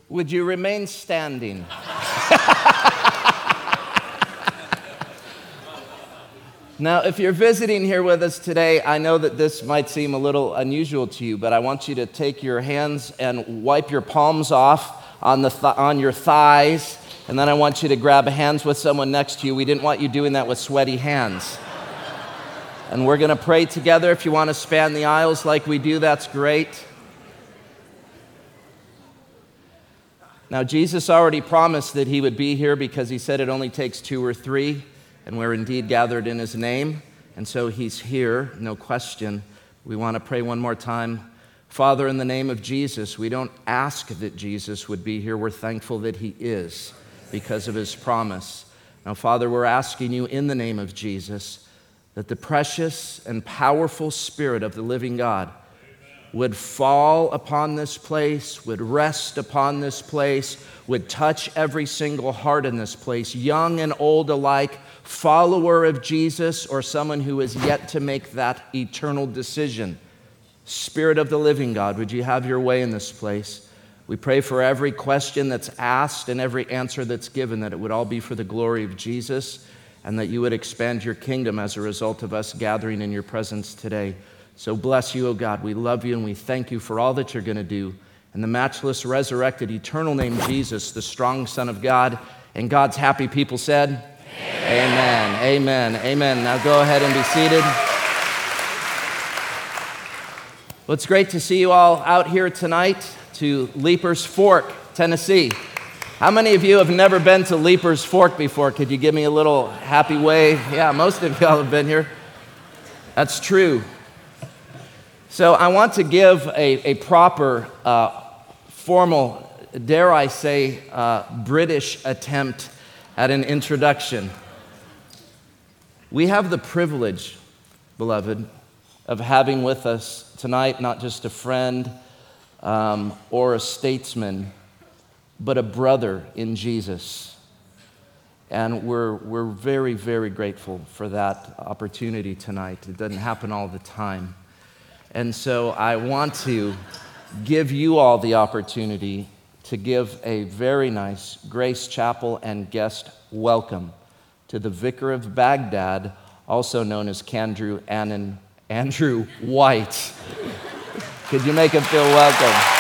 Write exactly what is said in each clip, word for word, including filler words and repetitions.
Would you remain standing? Now, if you're visiting here with us today, I know that this might seem a little unusual to you, but I want you to take your hands and wipe your palms off on, the th- on your thighs, and then I want you to grab hands with someone next to you. We didn't want you doing that with sweaty hands. And we're going to pray together. If you want to span the aisles like we do, that's great. Now, Jesus already promised that he would be here because he said it only takes two or three. And we're indeed gathered in his name, and so he's here, no question. We want to pray one more time. Father, in the name of Jesus, we don't ask that Jesus would be here. We're thankful that he is because of his promise. Now, Father, we're asking you in the name of Jesus that the precious and powerful Spirit of the living God would fall upon this place, would rest upon this place, would touch every single heart in this place, young and old alike, follower of Jesus or someone who is yet to make that eternal decision. Spirit of the living God, would you have your way in this place? We pray for every question that's asked and every answer that's given, that it would all be for the glory of Jesus, and that you would expand your kingdom as a result of us gathering in your presence today. So bless you, O God. We love you and we thank you for all that you're going to do. In the matchless, resurrected, eternal name, Jesus, the strong Son of God, and God's happy people said, Amen. Amen. Amen. Amen. Now go ahead and be seated. Well, it's great to see you all out here tonight to Leapers Fork, Tennessee. How many of you have never been to Leapers Fork before? Could you give me a little happy wave? Yeah, most of y'all have been here. That's true. So I want to give a, a proper, uh, formal, dare I say, uh, British attempt at an introduction. We have the privilege, beloved, of having with us tonight not just a friend um, or a statesman, but a brother in Jesus. And we're, we're very, very grateful for that opportunity tonight. It doesn't happen all the time. And so I want to give you all the opportunity to give a very nice Grace Chapel and guest welcome to the Vicar of Baghdad, also known as Candrew Annan, Andrew White. Could you make him feel welcome?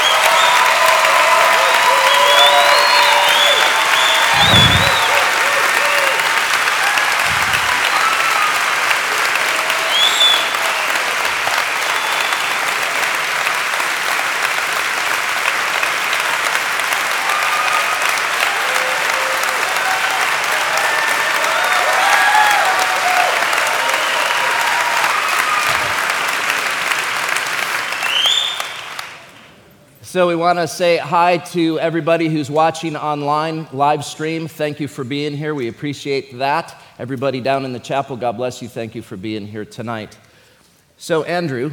So we want to say hi to everybody who's watching online, live stream. Thank you for being here. We appreciate that. Everybody down in the chapel, God bless you. Thank you for being here tonight. So, Andrew.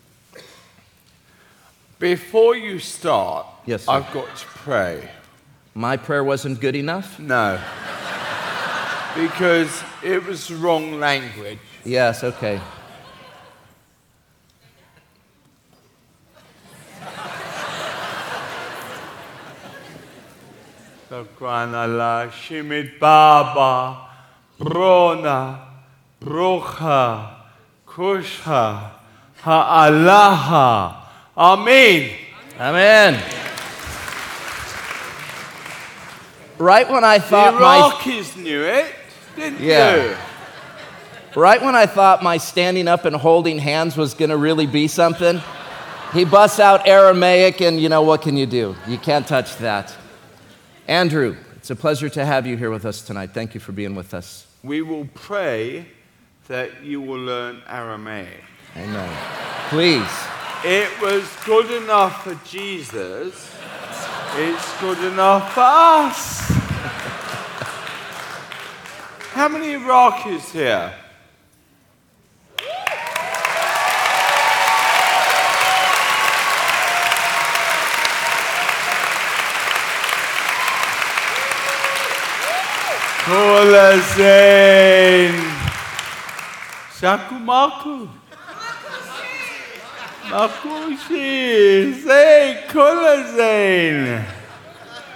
Before you start, yes, sir. I've got to pray. My prayer wasn't good enough? No. Because it was the wrong language. Yes, okay. Sakwanala Shimit Baba Rona Brocha Kusha Ha'alaha. Amen. Amen. Right when I thought the my Iraqis knew it, didn't yeah. you? Right when I thought my standing up and holding hands was going to really be something, he busts out Aramaic, and you know, what can you do? You can't touch that. Andrew, it's a pleasure to have you here with us tonight. Thank you for being with us. We will pray that you will learn Aramaic. Amen. Please. It was good enough for Jesus. It's good enough for us. How many Iraqis here? Kola Zain. Shaku Maku. Makushi. Say Kola Zain.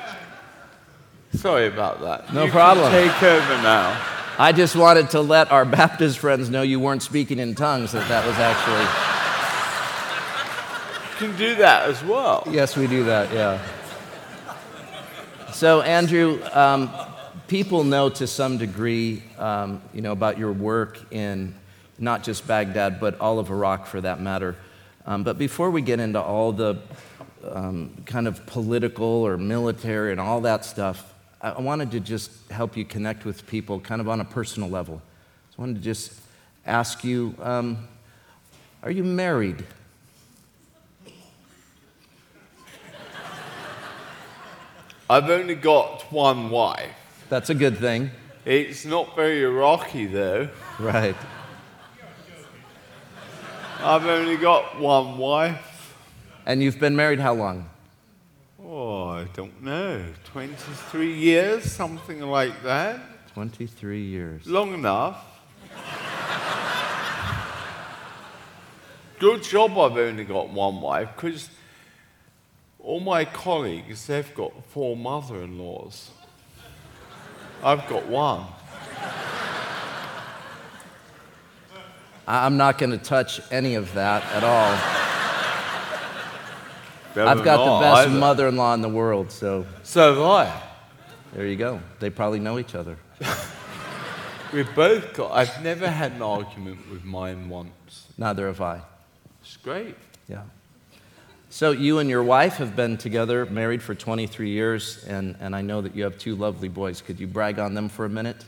Sorry about that. No you problem. Can take over now. I just wanted to let our Baptist friends know you weren't speaking in tongues, that that was actually... You can do that as well. Yes, we do that, yeah. So, Andrew, um, people know to some degree, um, you know, about your work in not just Baghdad, but all of Iraq for that matter. Um, but before we get into all the um, kind of political or military and all that stuff, I, I wanted to just help you connect with people kind of on a personal level. So I wanted to just ask you, um, are you married? I've only got one wife. That's a good thing. It's not very Iraqi, though. Right. I've only got one wife. And you've been married how long? Oh, I don't know. twenty-three years, something like that. twenty-three years. Long enough. Good job I've only got one wife, because all my colleagues, they've got four mother-in-laws. I've got one. I'm not going to touch any of that at all. Better I've got not the best either. mother-in-law in the world, so So have I. there you go. They probably know each other. We've both got... I've never had an argument with mine once. Neither have I. It's great. Yeah. So you and your wife have been together, married for twenty-three years, and, and I know that you have two lovely boys. Could you brag on them for a minute?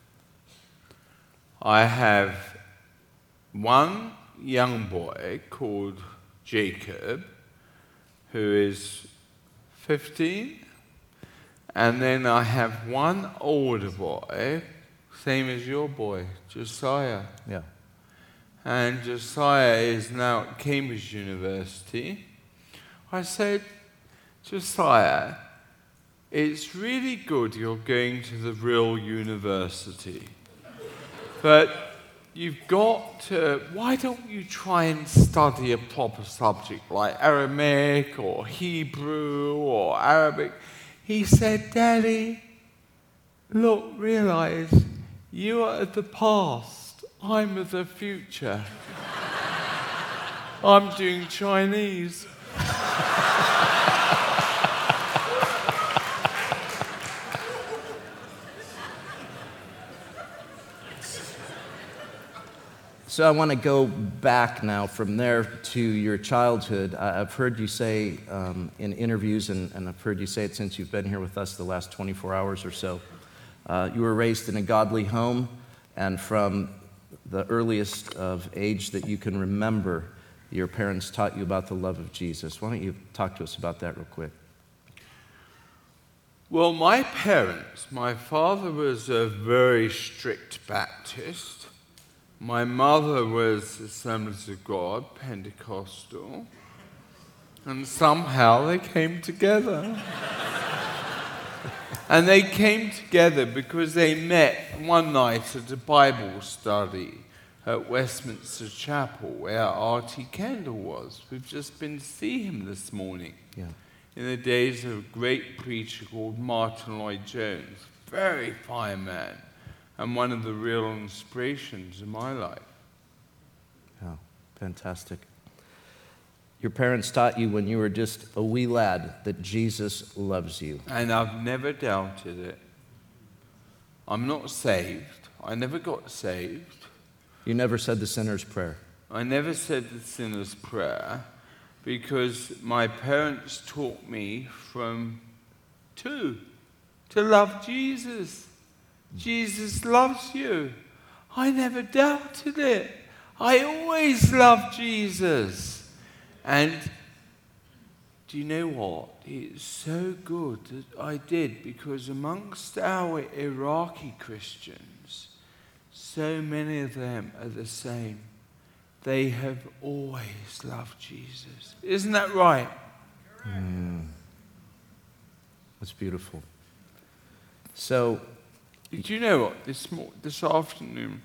I have one young boy called Jacob, who is fifteen, and then I have one older boy, same as your boy, Josiah. Yeah. And Josiah is now at Cambridge University. I said, Josiah, it's really good you're going to the real university, but you've got to, why don't you try and study a proper subject like Aramaic or Hebrew or Arabic? He said, Daddy, look, realize you are of the past, I'm of the future. I'm doing Chinese. So I want to go back now from there to your childhood. I- I've heard you say um, in interviews, and, and I've heard you say it since you've been here with us the last twenty-four hours or so, uh, you were raised in a godly home, and from the earliest of age that you can remember, your parents taught you about the love of Jesus. Why don't you talk to us about that real quick? Well, my parents, my father was a very strict Baptist. My mother was Assemblies of God, Pentecostal. And somehow they came together. And they came together because they met one night at a Bible study at Westminster Chapel, where R T Kendall was. We've just been to see him this morning. Yeah. In the days of a great preacher called Martin Lloyd-Jones. Very fine man, and one of the real inspirations in my life. Yeah, fantastic. Your parents taught you when you were just a wee lad that Jesus loves you. And I've never doubted it. I'm not saved. I never got saved. You never said the sinner's prayer. I never said the sinner's prayer because my parents taught me from two to love Jesus. Jesus loves you. I never doubted it. I always loved Jesus. And do you know what? It's so good that I did, because amongst our Iraqi Christians, so many of them are the same. They have always loved Jesus. Isn't that right? Mm. That's beautiful. So, Did you know what? This, mo- this afternoon,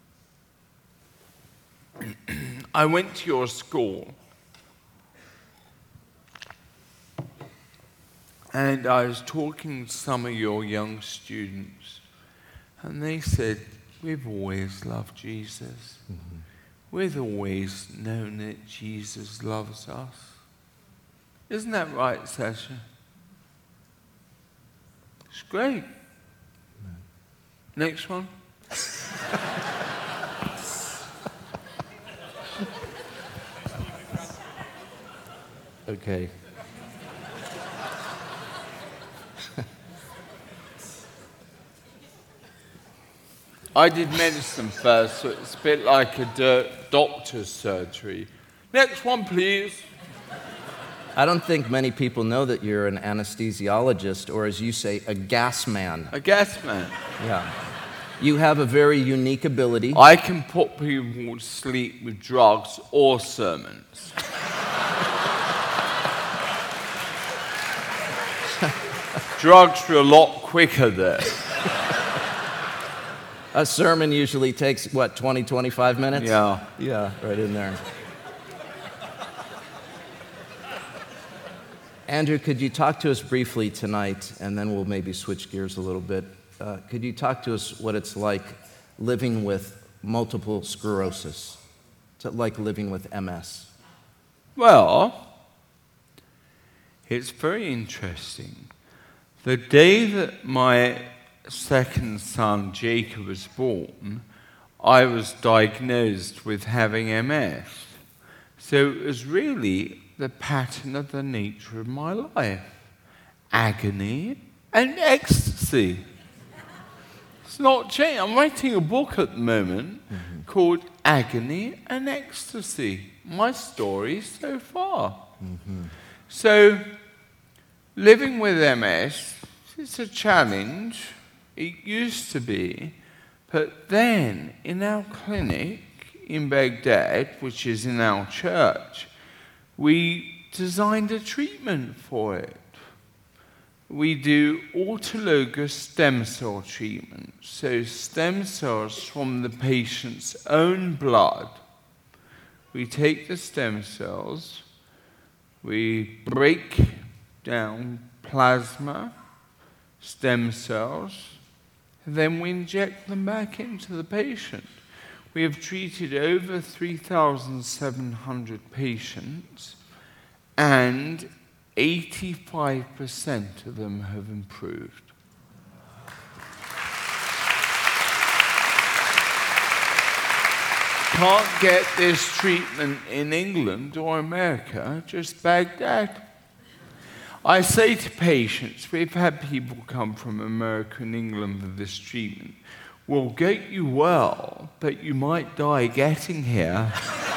I went to your school. And I was talking to some of your young students, and they said, we've always loved Jesus. Mm-hmm. We've always known that Jesus loves us. Isn't that right, Sasha? It's great. Mm. Next one. Okay. I did medicine first, so it's a bit like a do- doctor's surgery. Next one, please. I don't think many people know that you're an anesthesiologist, or as you say, a gas man. A gas man? Yeah. You have a very unique ability. I can put people to sleep with drugs or sermons. Drugs were a lot quicker there. A sermon usually takes, what, twenty, twenty-five minutes? Yeah. Yeah, right in there. Andrew, could you talk to us briefly tonight, and then we'll maybe switch gears a little bit. Uh, could you talk to us what it's like living with multiple sclerosis? What's it like living with M S? Well, it's very interesting. The day that my second son, Jacob, was born, I was diagnosed with having M S. So it was really the pattern of the nature of my life. Agony and ecstasy. It's not changed. I'm writing a book at the moment mm-hmm. called Agony and Ecstasy. My story so far. Mm-hmm. So, living with M S, it's a challenge. It used to be. But then, in our clinic in Baghdad, which is in our church, we designed a treatment for it. We do autologous stem cell treatment. So stem cells from the patient's own blood. We take the stem cells, we break down plasma, stem cells, and then we inject them back into the patient. We have treated over three thousand seven hundred patients, and eighty-five percent of them have improved. Can't get this treatment in England or America, just Baghdad. I say to patients, we've had people come from America and England for this treatment, we'll get you well, but you might die getting here.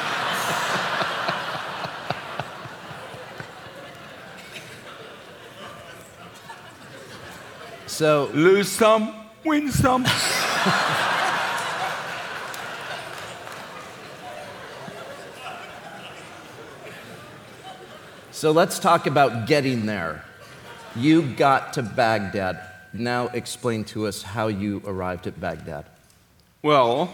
So, lose some, win some. So let's talk about getting there. You got to Baghdad. Now explain to us how you arrived at Baghdad. Well,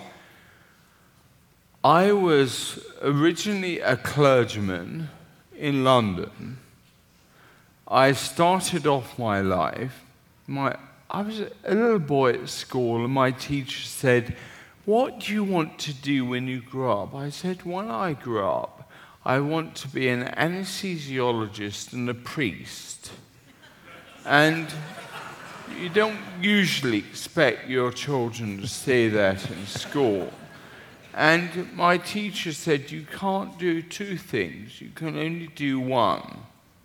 I was originally a clergyman in London. I started off my life, my, I was a little boy at school, and my teacher said, "What do you want to do when you grow up?" I said, "When I grow up, I want to be an anesthesiologist and a priest." And you don't usually expect your children to say that in school. And my teacher said, you can't do two things, you can only do one.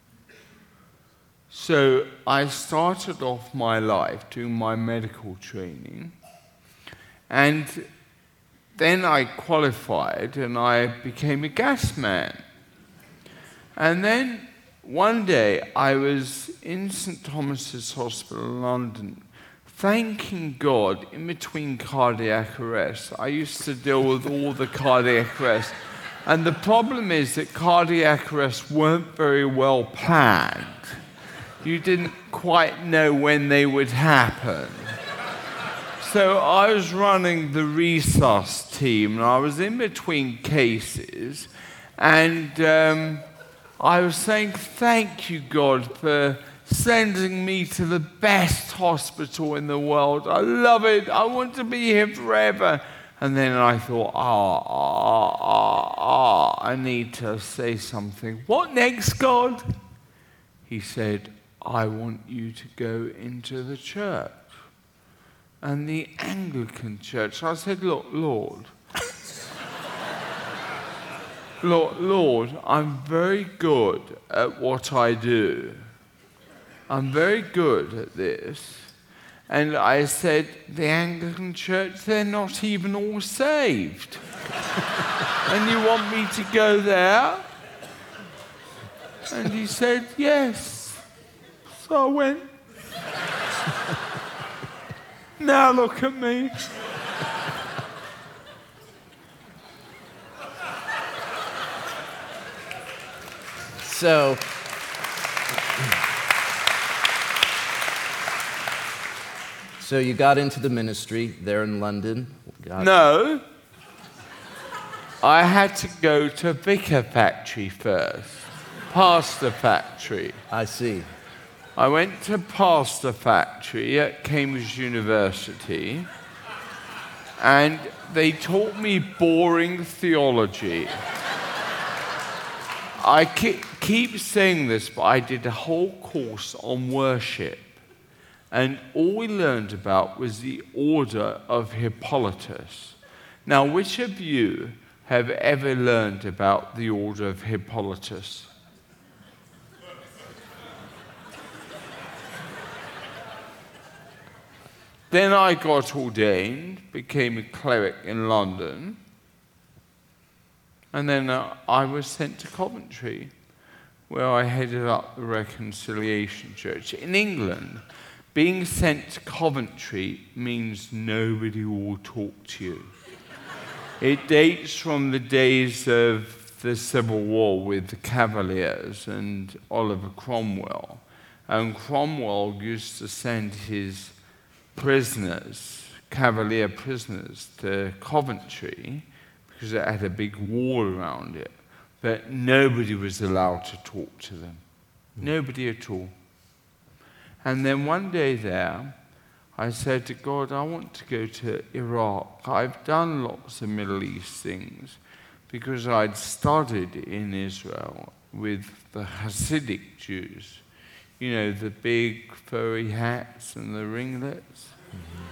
So I started off my life doing my medical training, and then I qualified and I became a gas man. And then one day I was in Saint Thomas's Hospital in London, thanking God in between cardiac arrests. I used to deal with all the cardiac arrests. And the problem is that cardiac arrests weren't very well planned. You didn't quite know when they would happen. So I was running the resus team, and I was in between cases, and um, I was saying, thank you, God, for sending me to the best hospital in the world. I love it. I want to be here forever. And then I thought, ah, ah, ah, ah, I need to say something. What next, God? He said, I want you to go into the church. And the Anglican church. I said, look, Lord, Lord, Lord, I'm very good at what I do. I'm very good at this. And I said, the Anglican church, they're not even all saved. And you want me to go there? And he said, yes. So I went. Now look at me. So, so you got into the ministry there in London. Got No. I had to go to Vicar Factory first. Pastor Factory. I see. I went to Pastor Factory at Cambridge University, and they taught me boring theology. I keep saying this, but I did a whole course on worship, and all we learned about was the order of Hippolytus. Now, which of you have ever learned about the order of Hippolytus? Then I got ordained, became a cleric in London, and then uh, I was sent to Coventry, where I headed up the Reconciliation Church. In England, being sent to Coventry means nobody will talk to you. It dates from the days of the Civil War with the Cavaliers and Oliver Cromwell. And Cromwell used to send his prisoners, Cavalier prisoners, to Coventry because it had a big wall around it. But nobody was allowed to talk to them. Nobody at all. And then one day there, I said to God, I want to go to Iraq. I've done lots of Middle East things because I'd studied in Israel with the Hasidic Jews. You know, the big furry hats and the ringlets. Mm-hmm.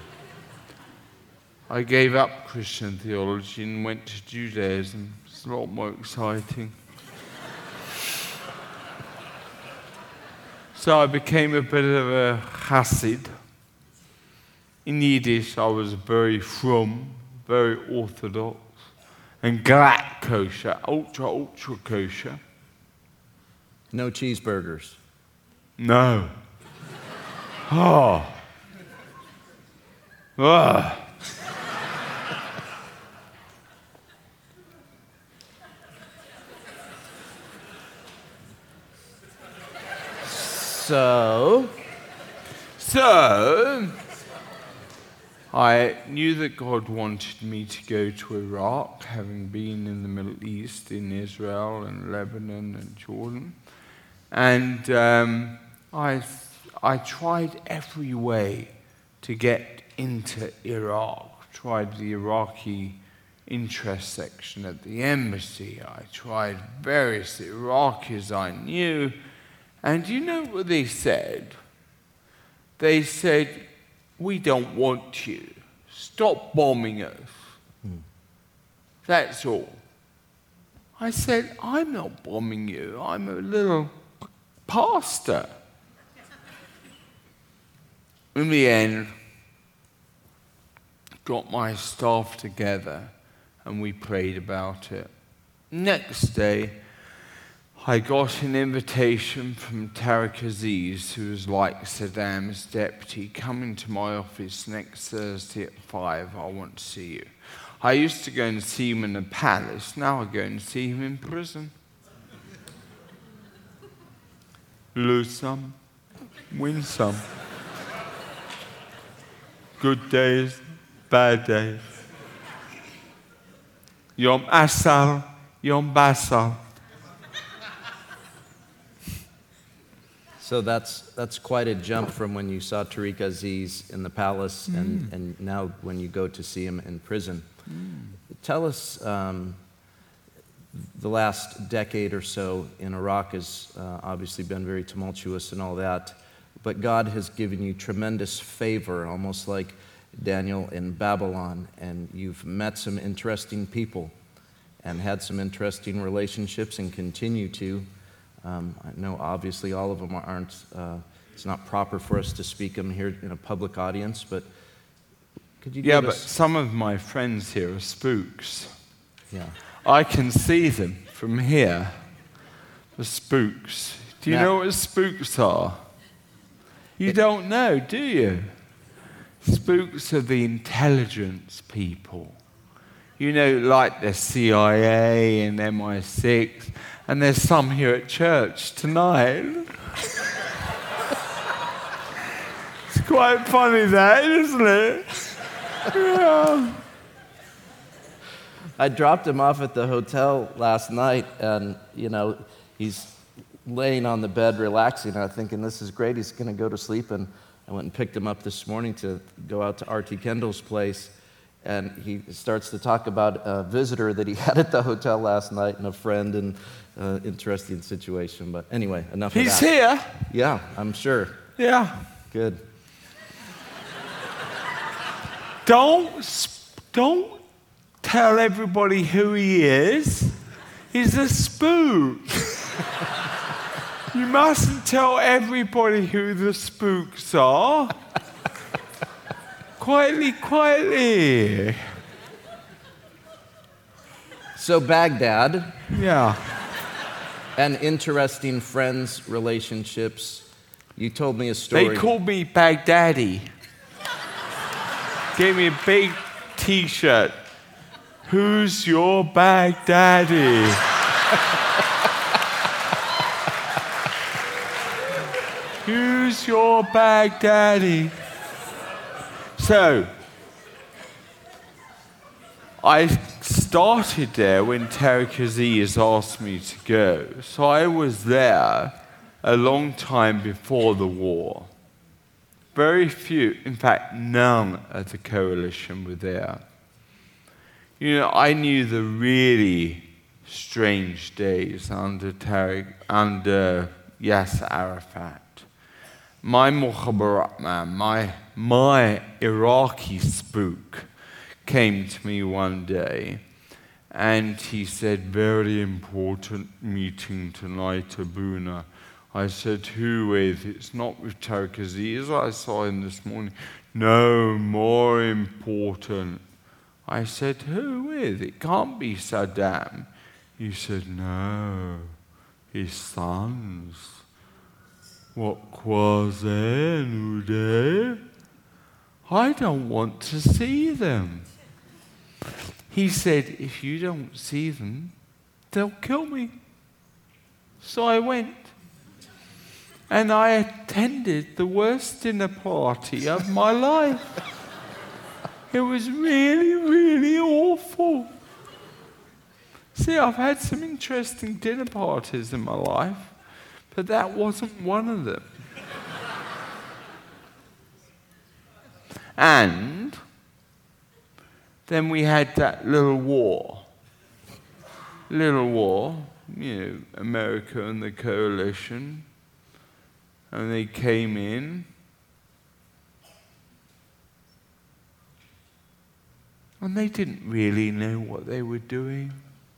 I gave up Christian theology and went to Judaism. It's a lot more exciting. So I became a bit of a Hasid. In Yiddish, I was very frum, very orthodox, and glatt kosher, ultra, ultra kosher. No cheeseburgers. No. Oh. Ugh. So, so, I knew that God wanted me to go to Iraq, having been in the Middle East, in Israel and Lebanon and Jordan. And um, I, I tried every way to get into Iraq. Tried the Iraqi interest section at the embassy. I tried various Iraqis I knew. And you know what they said? They said, we don't want you. Stop bombing us. Hmm. That's all. I said, I'm not bombing you. I'm a little pastor. In the end, got my staff together and we prayed about it. Next day, I got an invitation from Tariq Aziz, who was like Saddam's deputy, coming to my office next Thursday at five. I want to see you. I used to go and see him in the palace. Now I go and see him in prison. Lose some, win some. Good days, bad days. Yom Asal, Yom Basal. So that's that's quite a jump from when you saw Tariq Aziz in the palace mm. and, and now when you go to see him in prison. Mm. Tell us, um, the last decade or so in Iraq has uh, obviously been very tumultuous and all that, but God has given you tremendous favor, almost like Daniel in Babylon, and you've met some interesting people and had some interesting relationships and continue to. Um, I know obviously all of them aren't, uh, it's not proper for us to speak them here in a public audience, but could you give Yeah, us... but some of my friends here are spooks. Yeah. I can see them from here. The spooks. Do you now, know what spooks are? You it, don't know, do you? Spooks are the intelligence people. You know, like the C I A and M I six, and there's some here at church tonight. It's quite funny that, isn't it? Yeah. I dropped him off at the hotel last night, and, you know, he's laying on the bed relaxing, and I'm thinking, this is great, he's going to go to sleep, and I went and picked him up this morning to go out to R T Kendall's place, and he starts to talk about a visitor that he had at the hotel last night and a friend and uh, interesting situation. But anyway, enough He's of that. He's here. Yeah, I'm sure. Yeah. Good. Don't, don't tell everybody who he is. He's a spook. You mustn't tell everybody who the spooks are. Quietly, quietly. So Baghdad. Yeah. And interesting friends, relationships. You told me a story. They called me Baghdaddy. Gave me a big T-shirt. Who's your Baghdaddy? Who's your Baghdaddy? So, I started there when Tariq Aziz asked me to go. So I was there a long time before the war. Very few, in fact, none of the coalition were there. You know, I knew the really strange days under Tariq, under Yasser Arafat. My Mukhabarat man, my, my Iraqi spook, came to me one day and he said, very important meeting tonight, Abuna. I said, who with? It's not with Tariq Aziz, I saw him this morning. No, more important. I said, who with? It can't be Saddam. He said, no, his sons. What Quazen Uday? I don't want to see them. He said, if you don't see them, they'll kill me. So I went. And I attended the worst dinner party of my life. It was really, really awful. See, I've had some interesting dinner parties in my life, but that wasn't one of them. And then we had that little war. Little war, you know, America and the coalition. And they came in. And they didn't really know what they were doing.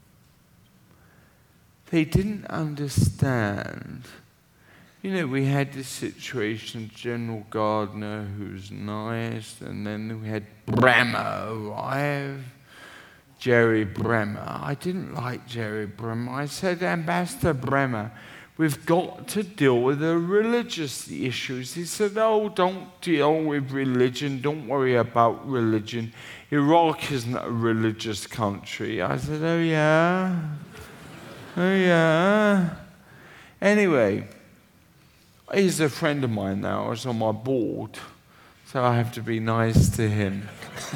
They didn't understand. You know, we had this situation, General Gardner, who's nice, and then we had Bremer arrive. Jerry Bremer. I didn't like Jerry Bremer. I said, Ambassador Bremer, we've got to deal with the religious issues. He said, oh, don't deal with religion. Don't worry about religion. Iraq isn't a religious country. I said, oh, yeah? Oh, yeah? Anyway, he's a friend of mine now. He's on my board, so I have to be nice to him.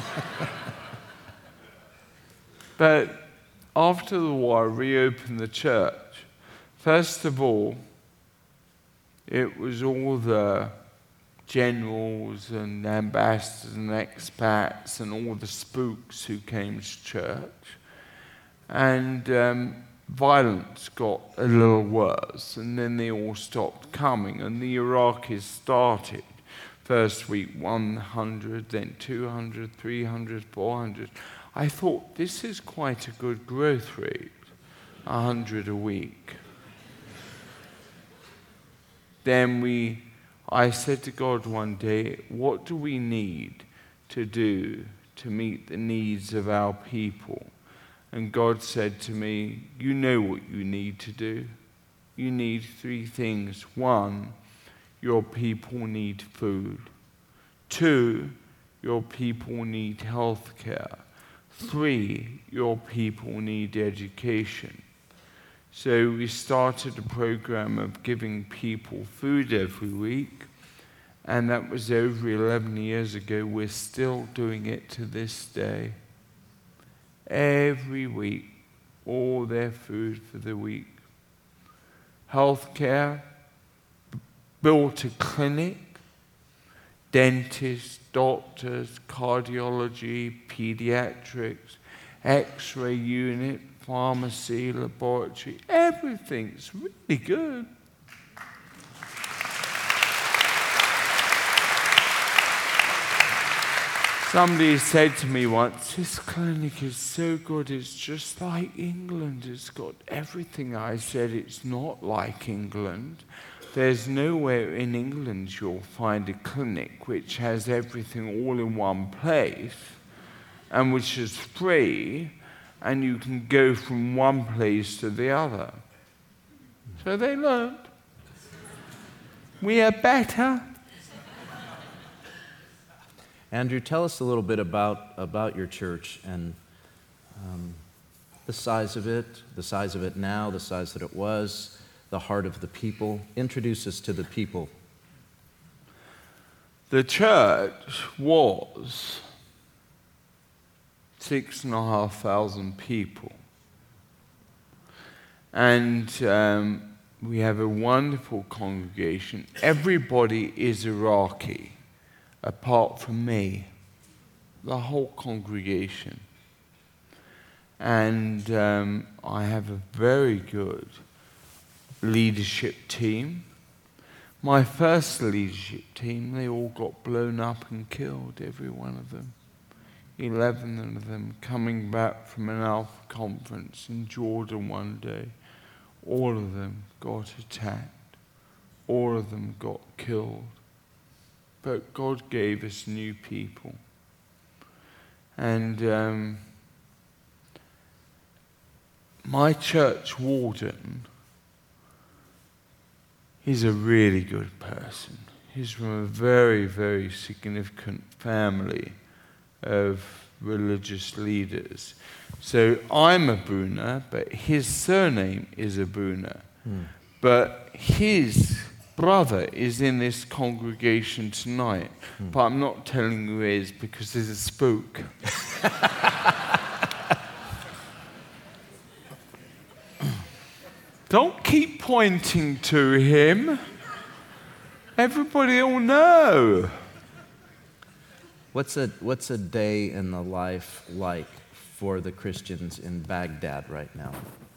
But after the war, I reopened the church. First of all, It was all the generals and ambassadors and expats and all the spooks who came to church. And um, violence got a little worse, and then they all stopped coming, and the Iraqis started. First week one hundred, then two hundred, three hundred, four hundred. I thought, this is quite a good growth rate, one hundred a week. Then we, I said to God one day, what do we need to do to meet the needs of our people? And God said to me, you know what you need to do. You need three things. One, your people need food. Two, your people need health care. Three, your people need education. So we started a program of giving people food every week, and that was over eleven years ago. We're still doing it to this day. Every week, all their food for the week. Healthcare, built a clinic, dentists, doctors, cardiology, pediatrics, x-ray unit, pharmacy, laboratory, everything's really good. Somebody said to me once, this clinic is so good, it's just like England, it's got everything. I said, it's not like England. There's nowhere in England you'll find a clinic which has everything all in one place and which is free, and you can go from one place to the other. So they learned. We are better. Andrew, tell us a little bit about, about your church and um, the size of it, the size of it now, the size that it was, the heart of the people. Introduce us to the people. The church was six and a half thousand people. And um, we have a wonderful congregation. Everybody is Iraqi, apart from me, the whole congregation. And um, I have a very good leadership team. My first leadership team, they all got blown up and killed, every one of them. Eleven of them coming back from an Alpha conference in Jordan one day. All of them got attacked. All of them got killed. But God gave us new people. And um, my church warden, he's a really good person. He's from a very, very significant family of religious leaders. So I'm Abuna, but his surname is Abuna. Hmm. But his brother is in this congregation tonight, hmm. but I'm not telling you who he is because there's a spook. Don't keep pointing to him. Everybody will know. What's a, what's a day in the life like for the Christians in Baghdad right now?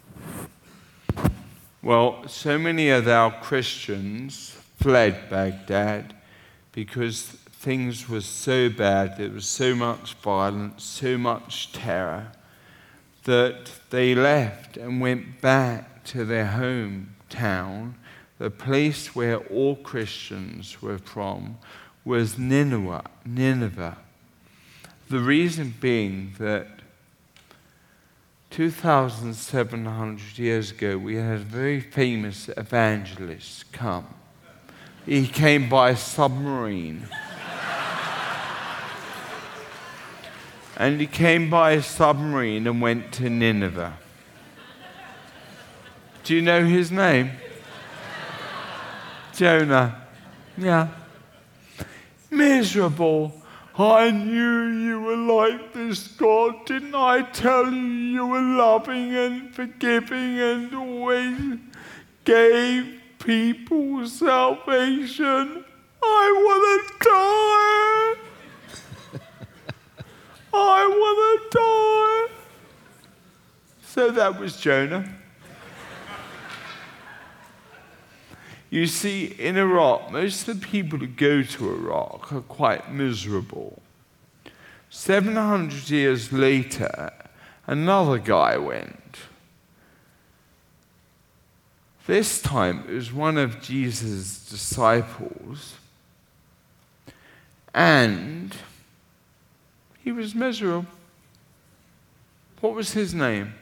Well, so many of our Christians fled Baghdad because things were so bad, there was so much violence, so much terror, that they left and went back to their hometown. The place where all Christians were from was Nineveh. Nineveh. The reason being that two thousand seven hundred years ago, we had a very famous evangelist come. He came by submarine. And he came by a submarine and went to Nineveh. Do you know his name? Jonah. Yeah. Miserable. I knew you were like this, God. Didn't I tell you you were loving and forgiving and always gave people's salvation. I want to die. I want to die. So that was Jonah. You see, in Iraq, most of the people who go to Iraq are quite miserable. seven hundred years later, another guy went. This time, it was one of Jesus' disciples, and he was miserable. What was his name?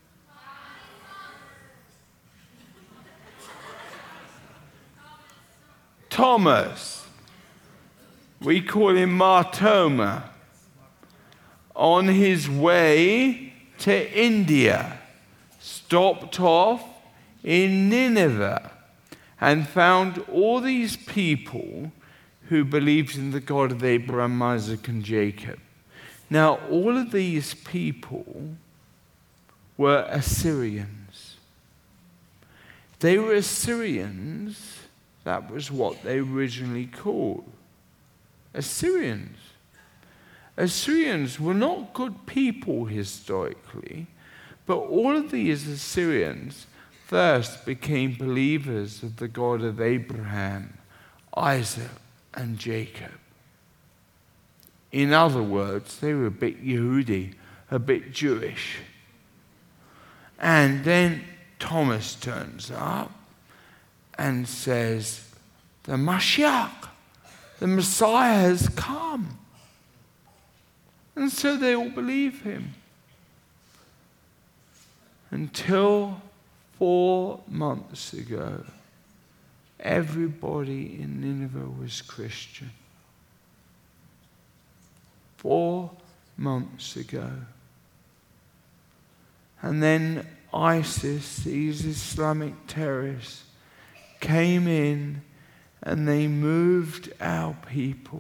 Thomas. We call him Martoma. On his way to India, stopped off in Nineveh and found all these people who believed in the God of Abraham, Isaac, and Jacob. Now, all of these people were Assyrians. They were Assyrians. That was what they originally called Assyrians. Assyrians were not good people historically, but all of these Assyrians first became believers of the God of Abraham, Isaac, and Jacob. In other words, they were a bit Yehudi, a bit Jewish. And then Thomas turns up and says, the Mashiach, the Messiah has come. And so they all believe him. Until four months ago, everybody in Nineveh was Christian. Four months ago. And then ISIS, these Islamic terrorists, came in and they moved our people.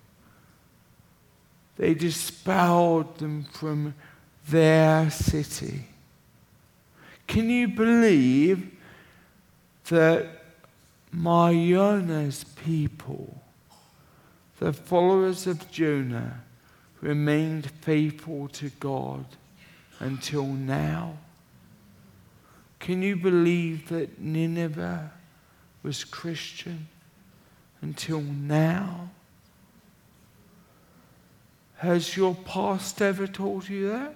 They dispelled them from their city. Can you believe that Jonah's people, the followers of Jonah, remained faithful to God until now? Can you believe that Nineveh was Christian until now? Has your past ever told you that?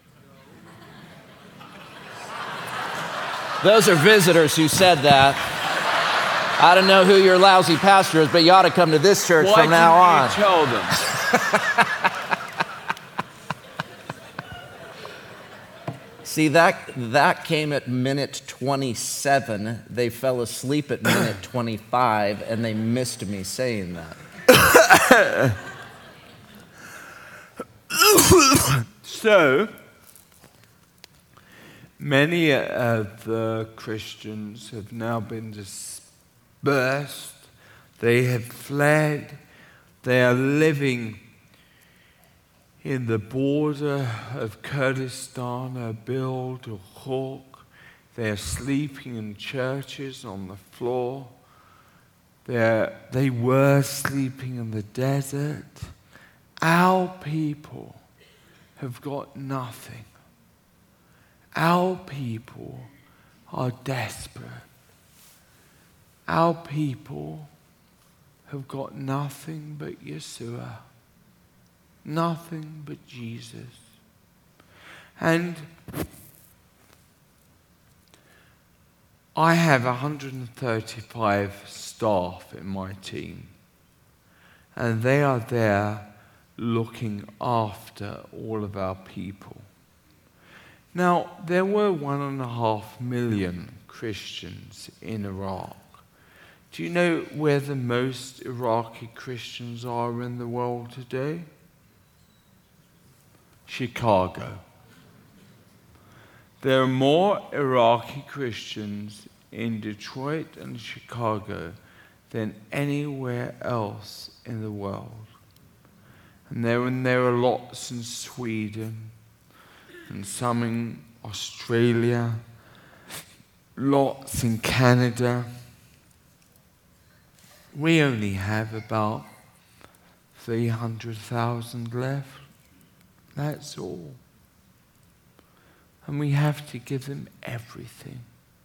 Those are visitors who said that. I don't know who your lousy pastor is, but you ought to come to this church Why from now on. Why didn't you tell them? See, that, that came at minute twenty-seven. They fell asleep at minute twenty-five, and they missed me saying that. So, many of the Christians have now been dispersed. They have fled. They are living in the border of Kurdistan, Erbil to Khork. They are sleeping in churches on the floor. They're, they were sleeping in the desert. Our people have got nothing. Our people are desperate. Our people have got nothing but Yeshua. Nothing but Jesus. And I have one hundred thirty-five staff in my team. And they are there looking after all of our people. Now, there were one and a half million Christians in Iraq. Do you know where the most Iraqi Christians are in the world today? Chicago. There are more Iraqi Christians in Detroit and Chicago than anywhere else in the world. And there, and there are lots in Sweden, and some in Australia, lots in Canada, we only have about three hundred thousand left. That's all. And we have to give them everything.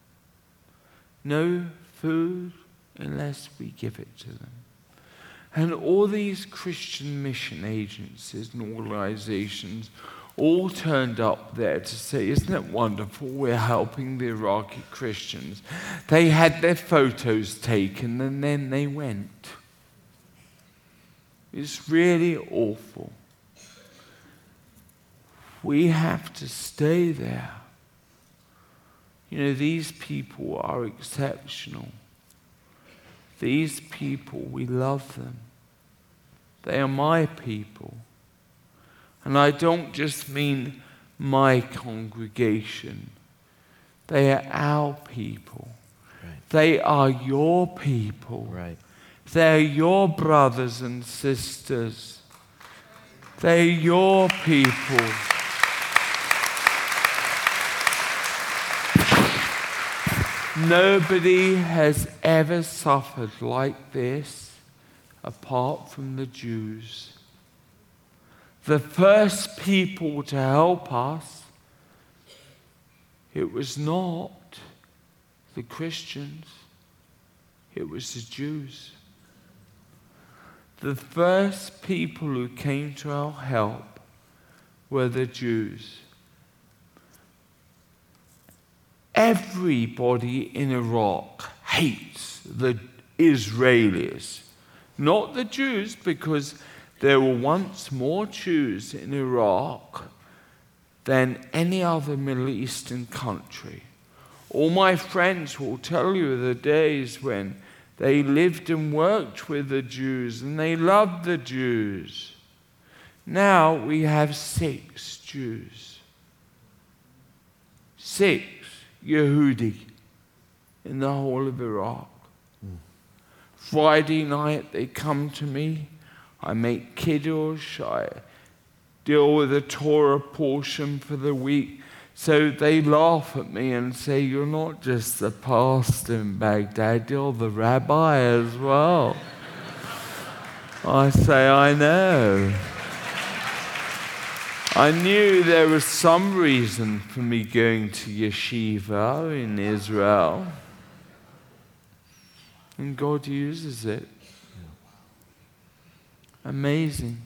No food unless we give it to them. And all these Christian mission agencies and organizations all turned up there to say, isn't it wonderful, we're helping the Iraqi Christians. They had their photos taken and then they went. It's really awful. We have to stay there. You know, these people are exceptional. These people, we love them. They are my people. And I don't just mean my congregation. They are our people. Right. They are your people. Right. They're your brothers and sisters. They're your people. Nobody has ever suffered like this apart from the Jews. The first people to help us, it was not the Christians, it was the Jews. The first people who came to our help were the Jews. Everybody in Iraq hates the Israelis, not the Jews, because there were once more Jews in Iraq than any other Middle Eastern country. All my friends will tell you the days when they lived and worked with the Jews and they loved the Jews. Now we have six Jews. Six Yehudi in the whole of Iraq. Mm. Friday night they come to me. I make kiddush. I deal with the Torah portion for the week. So they laugh at me and say, you're not just the pastor in Baghdad, you're the rabbi as well. I say, I know. I knew there was some reason for me going to yeshiva in Israel. And God uses it. Amazing.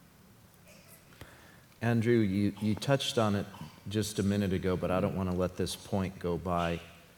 Andrew, you, you touched on it just a minute ago, but I don't want to let this point go by.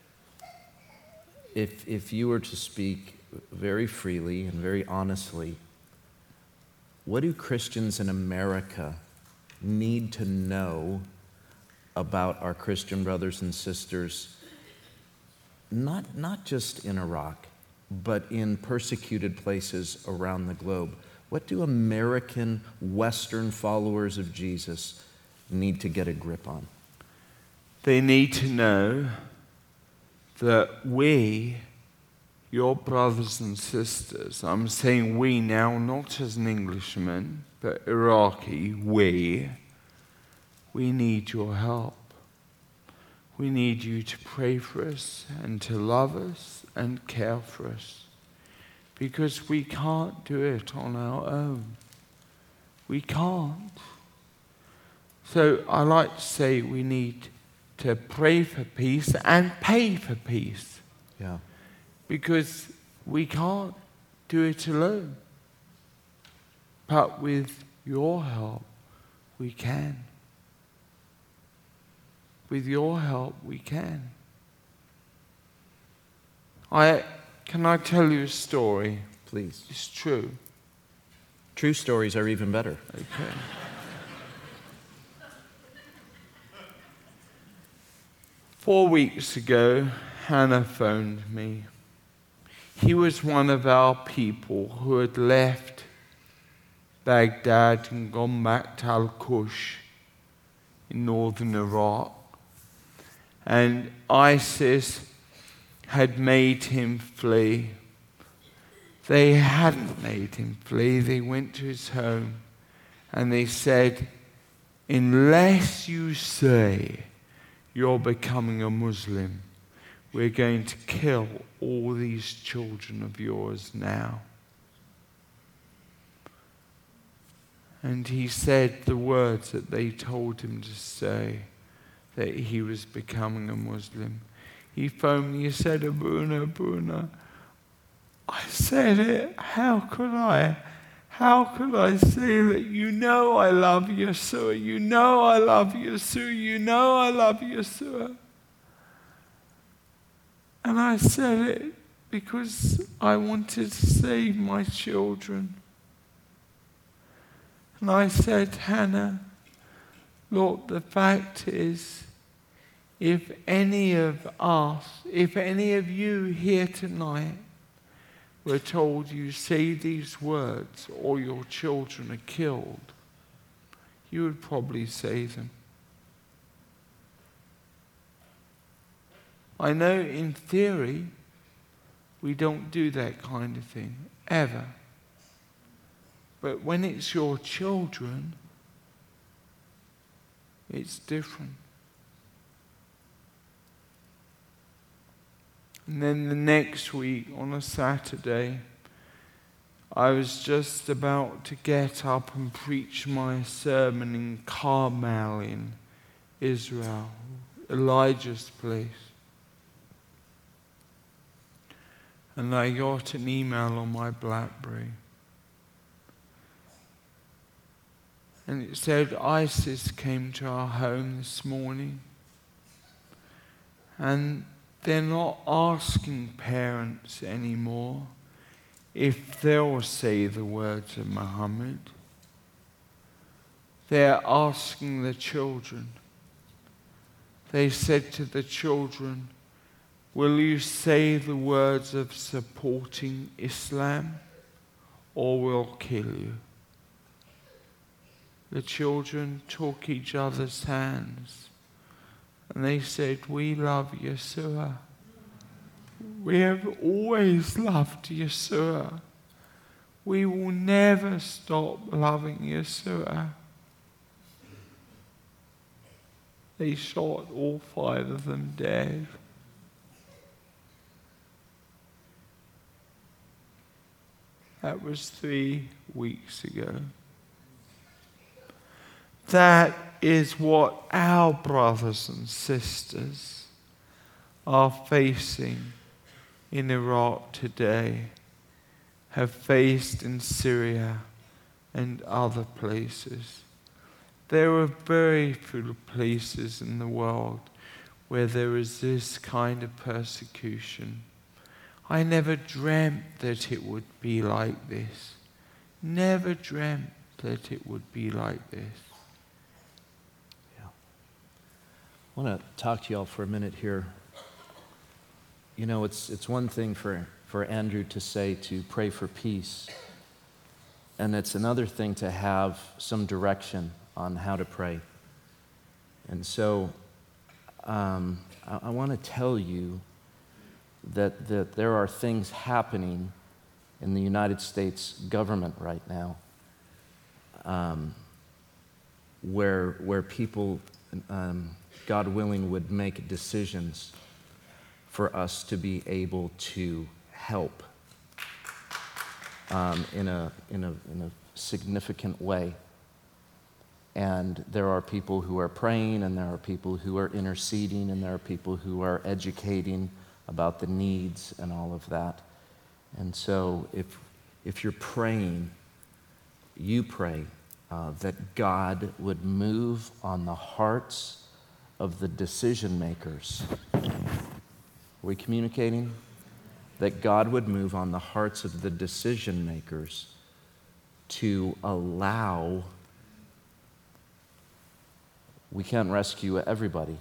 If, if you were to speak very freely and very honestly, what do Christians in America need to know about our Christian brothers and sisters, not, not just in Iraq, but in persecuted places around the globe? What do American Western followers of Jesus need to get a grip on? They need to know that we, your brothers and sisters, I'm saying we now, not as an Englishman, but Iraqi, we, we need your help. We need you to pray for us and to love us and care for us. Because we can't do it on our own. We can't. So I like to say we need to pray for peace and pay for peace. Yeah. Because we can't do it alone. But with your help, we can. With your help, we can. I... Can I tell you a story? Please. It's true. True stories are even better. Okay. Four weeks ago, Hannah phoned me. He was one of our people who had left Baghdad and gone back to Al-Qush in northern Iraq. And ISIS had made him flee. They hadn't made him flee. They went to his home and they said, unless you say you're becoming a Muslim, we're going to kill all these children of yours now. And he said the words that they told him to say, that he was becoming a Muslim. He phoned me, he said, Abuna, Abuna. I said it, how could I? How could I say that you know I love Yeshua, you know I love Yeshua, you know I love Yeshua? And I said it because I wanted to save my children. And I said, Hannah, Lord, the fact is, if any of us, if any of you here tonight were told you say these words or your children are killed, you would probably say them. I know in theory we don't do that kind of thing, ever. But when it's your children, it's different. And then the next week, on a Saturday, I was just about to get up and preach my sermon in Carmel in Israel, Elijah's place. And I got an email on my BlackBerry. And it said, ISIS came to our home this morning. And they're not asking parents anymore if they'll say the words of Muhammad. They're asking the children. They said to the children, will you say the words of supporting Islam, or we'll kill you? The children took each other's hands and they said, we love Yeshua. We have always loved Yeshua. We will never stop loving Yeshua. They shot all five of them dead. That was three weeks ago. That is what our brothers and sisters are facing in Iraq today, have faced in Syria and other places. There are very few places in the world where there is this kind of persecution. I never dreamt that it would be like this. Never dreamt that it would be like this. I want to talk to y'all for a minute here. You know, it's it's one thing for, for Andrew to say to pray for peace, and it's another thing to have some direction on how to pray. And so um, I, I want to tell you that, that there are things happening in the United States government right now um, where, where people... Um, God willing, would make decisions for us to be able to help um, in a in a in a significant way. And there are people who are praying, and there are people who are interceding, and there are people who are educating about the needs and all of that. And so, if if you're praying, you pray uh, that God would move on the hearts of the decision makers. Are we communicating? That God would move on the hearts of the decision makers to allow, we can't rescue everybody,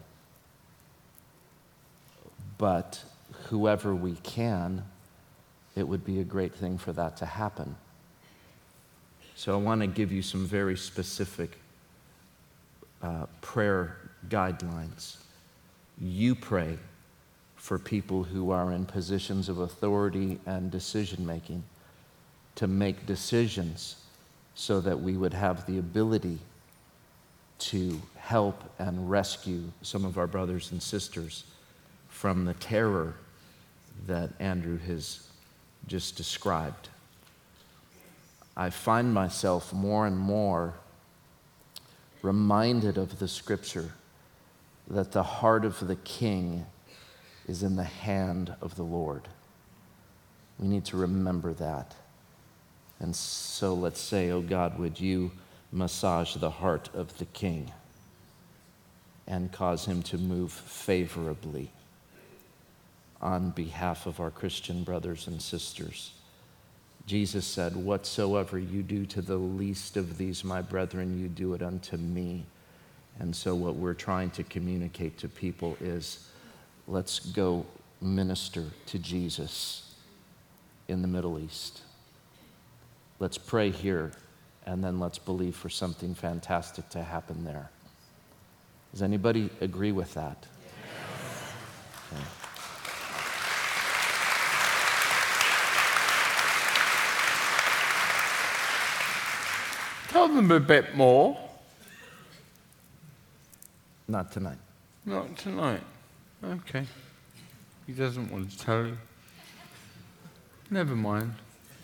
but whoever we can, it would be a great thing for that to happen. So I want to give you some very specific uh, prayer guidelines. You pray for people who are in positions of authority and decision making to make decisions so that we would have the ability to help and rescue some of our brothers and sisters from the terror that Andrew has just described. I find myself more and more reminded of the scripture that the heart of the king is in the hand of the Lord. We need to remember that. And so let's say, oh God, would you massage the heart of the king and cause him to move favorably on behalf of our Christian brothers and sisters. Jesus said, whatsoever you do to the least of these, my brethren, you do it unto me. And so what we're trying to communicate to people is, let's go minister to Jesus in the Middle East. Let's pray here, and then let's believe for something fantastic to happen there. Does anybody agree with that? Yes. Okay. Tell them a bit more. Not tonight. Not tonight. Okay. He doesn't want to tell you. Never mind.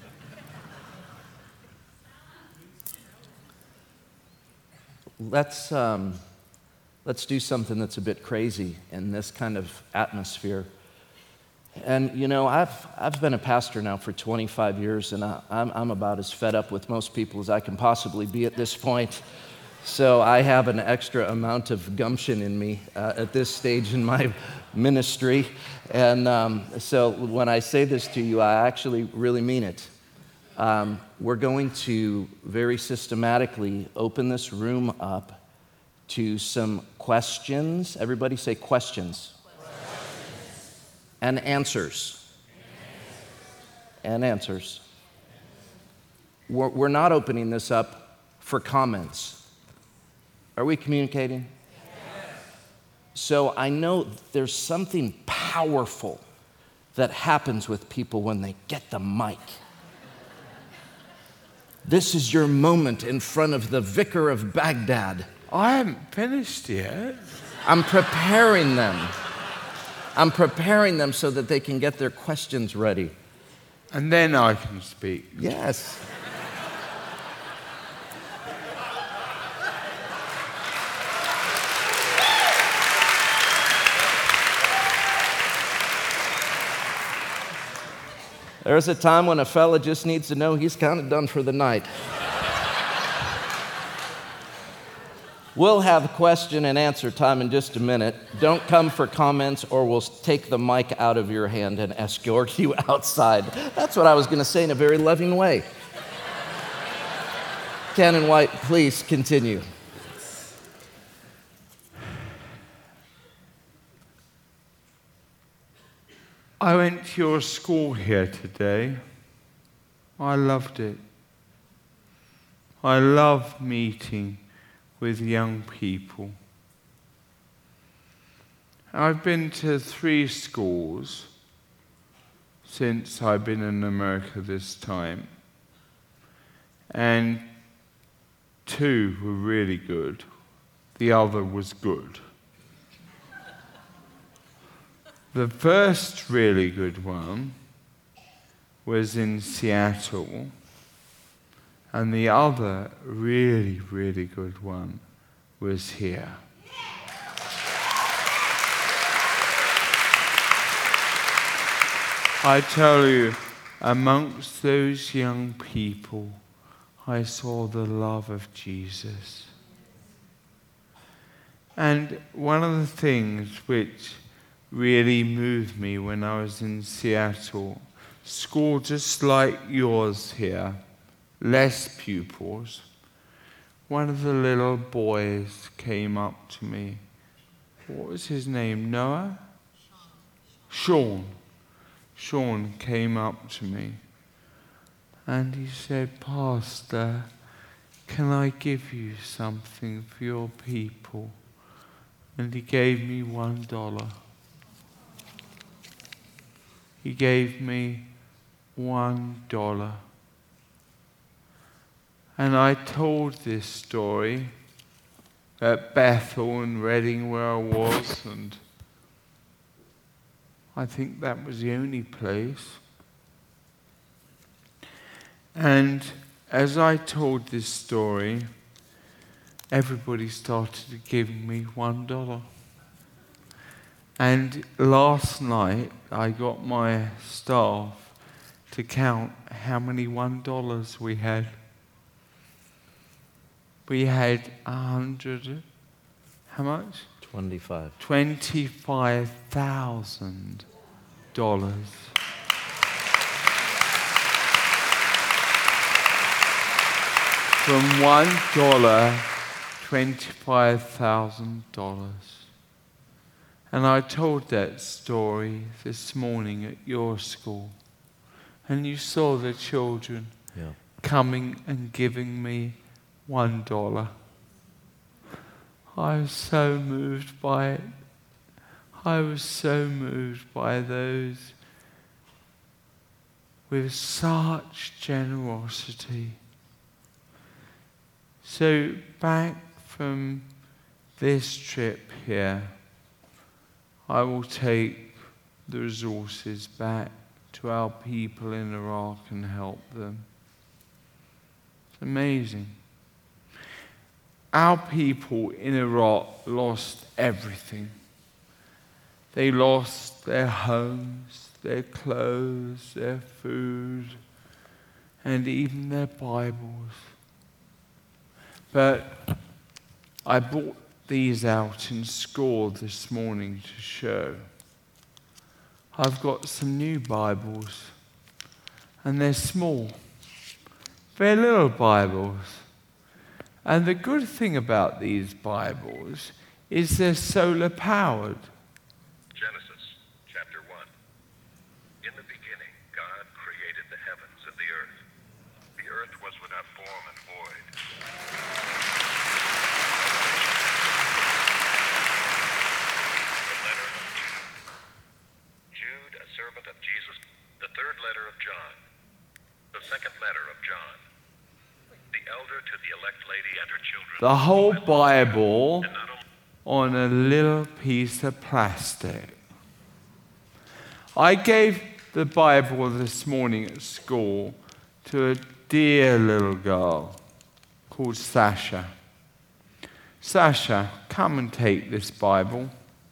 Let's um, let's do something that's a bit crazy in this kind of atmosphere. And you know, I've I've been a pastor now for twenty-five years, and I, I'm I'm about as fed up with most people as I can possibly be at this point. So I have an extra amount of gumption in me uh, at this stage in my ministry, and um, so when I say this to you, I actually really mean it. Um, we're going to very systematically open this room up to some questions. Everybody say questions. Questions. And answers. And answers. We're, we're not opening this up for comments. Are we communicating? Yes. So I know there's something powerful that happens with people when they get the mic. This is your moment in front of the vicar of Baghdad. I haven't finished yet. I'm preparing them. I'm preparing them so that they can get their questions ready. And then I can speak. Yes. There's a time when a fella just needs to know he's kind of done for the night. We'll have question and answer time in just a minute. Don't come for comments or we'll take the mic out of your hand and escort you outside. That's what I was going to say in a very loving way. Canon White, please continue. I went to your school here today. I loved it. I love meeting with young people. I've been to three schools since I've been in America this time, and two were really good. The other was good. The first really good one was in Seattle, and the other really, really good one was here. I tell you, amongst those young people, I saw the love of Jesus. And one of the things which really moved me when I was in Seattle, school just like yours here, less pupils, one of the little boys came up to me. What was his name? Noah? Sean. Sean came up to me and he said, Pastor, can I give you something for your people? And he gave me one dollar. He gave me one dollar. And I told this story at Bethel and Reading where I was, and I think that was the only place. And as I told this story, everybody started giving me one dollar. And last night, I got my staff to count how many one dollars we had. We had a hundred, how much? twenty-five. Twenty-five thousand dollars. From one dollar, twenty-five thousand dollars. And I told that story this morning at your school. And you saw the children Yeah. coming and giving me one dollar. I was so moved by it. I was so moved by those with such generosity. So back from this trip here, I will take the resources back to our people in Iraq and help them. It's amazing. Our people in Iraq lost everything. They lost their homes, their clothes, their food, and even their Bibles. But I brought these out in school this morning to show. I've got some new Bibles, and they're small. They're little Bibles. And the good thing about these Bibles is they're solar powered. Genesis chapter one. In the beginning, God created the heavens and the earth. The earth was without form and void. The letter of Jude. Jude, a servant of Jesus. The third letter of John. The second letter of John. The elder to the elect lady and her children. The whole Bible on a little piece of plastic. I gave the Bible this morning at school to a dear little girl called Sasha. Sasha, come and take this Bible.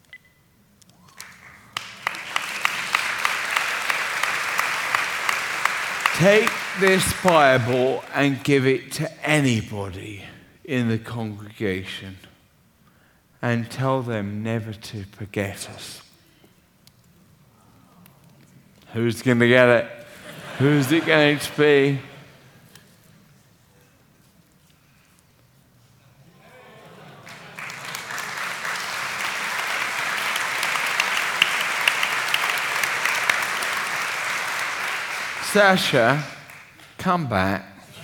Take this Bible and give it to anybody in the congregation and tell them never to forget us. Who's going to get it? Who's it going to be? Sasha, come back.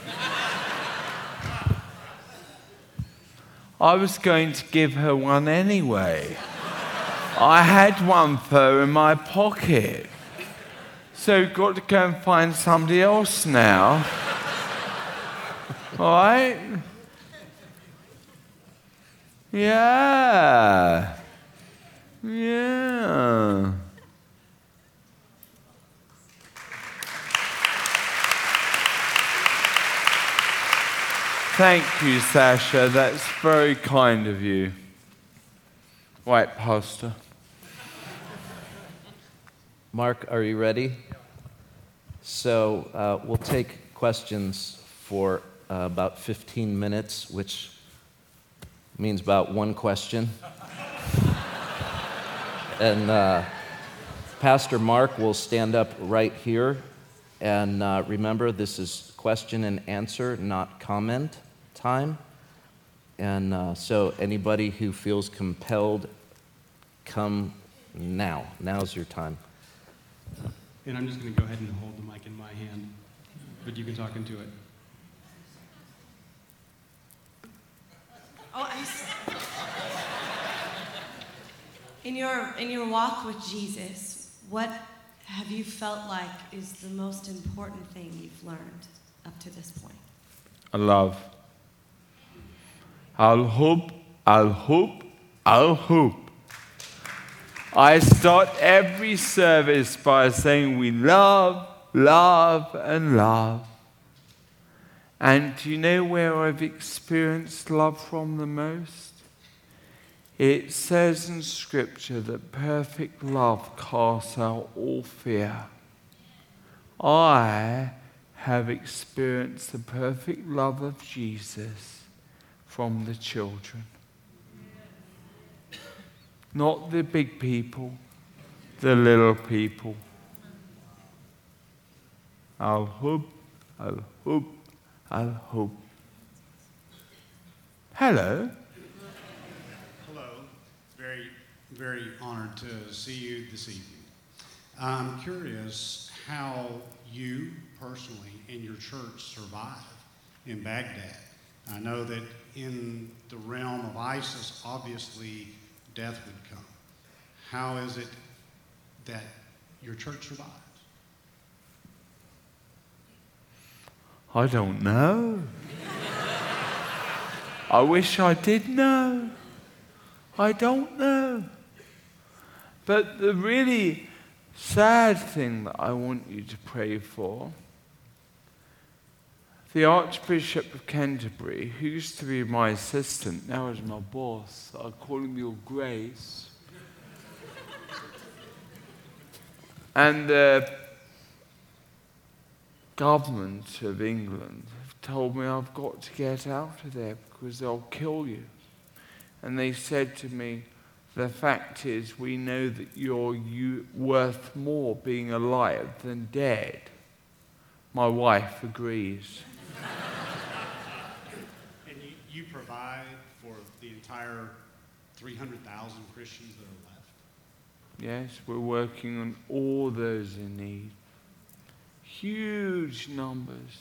I was going to give her one anyway. I had one for her in my pocket. So got to go and find somebody else now. All right? Yeah. Yeah. Thank you, Sasha. That's very kind of you. Right, Pastor. Mark, are you ready? So uh, we'll take questions for uh, about fifteen minutes, which means about one question. And uh, Pastor Mark will stand up right here. And uh, remember, this is question and answer, not comment time. And uh, so anybody who feels compelled, come now. Now's your time. And I'm just going to go ahead and hold the mic in my hand, but you can talk into it. Oh, I'm s- in your in your walk with Jesus, what have you felt like is the most important thing you've learned up to this point? Love. I'll hope, I'll hope, I'll hope I start every service by saying we love, love, and love. And do you know where I've experienced love from the most? It says in Scripture that perfect love casts out all fear. I have experienced the perfect love of Jesus from the children. Not the big people, the little people. I'll hope, I'll hope, I'll hope. Hello. Hello. Very, very honored to see you this evening. I'm curious how you personally and your church survive in Baghdad. I know that in the realm of ISIS, obviously, death would come. How is it that your church survives? I don't know. I wish I did know. I don't know. But the really sad thing that I want you to pray for, the Archbishop of Canterbury, who used to be my assistant, now is my boss. I call him Your Grace. And the government of England have told me I've got to get out of there because they'll kill you. And they said to me, the fact is we know that you're you worth more being alive than dead. My wife agrees. And you, you provide for the entire three hundred thousand Christians that are left? Yes, we're working on all those in need. Huge numbers.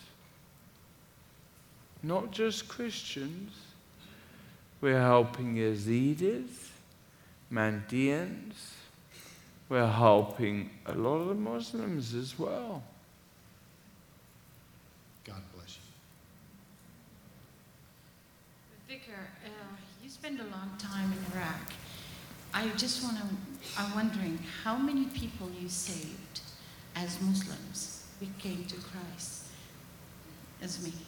Not just Christians. We're helping Yazidis, Mandeans. We're helping a lot of the Muslims as well. God bless you. Vicar, uh, you spent a long time in Iraq. I just want to, I'm wondering how many people you saved as Muslims who came to Christ as me?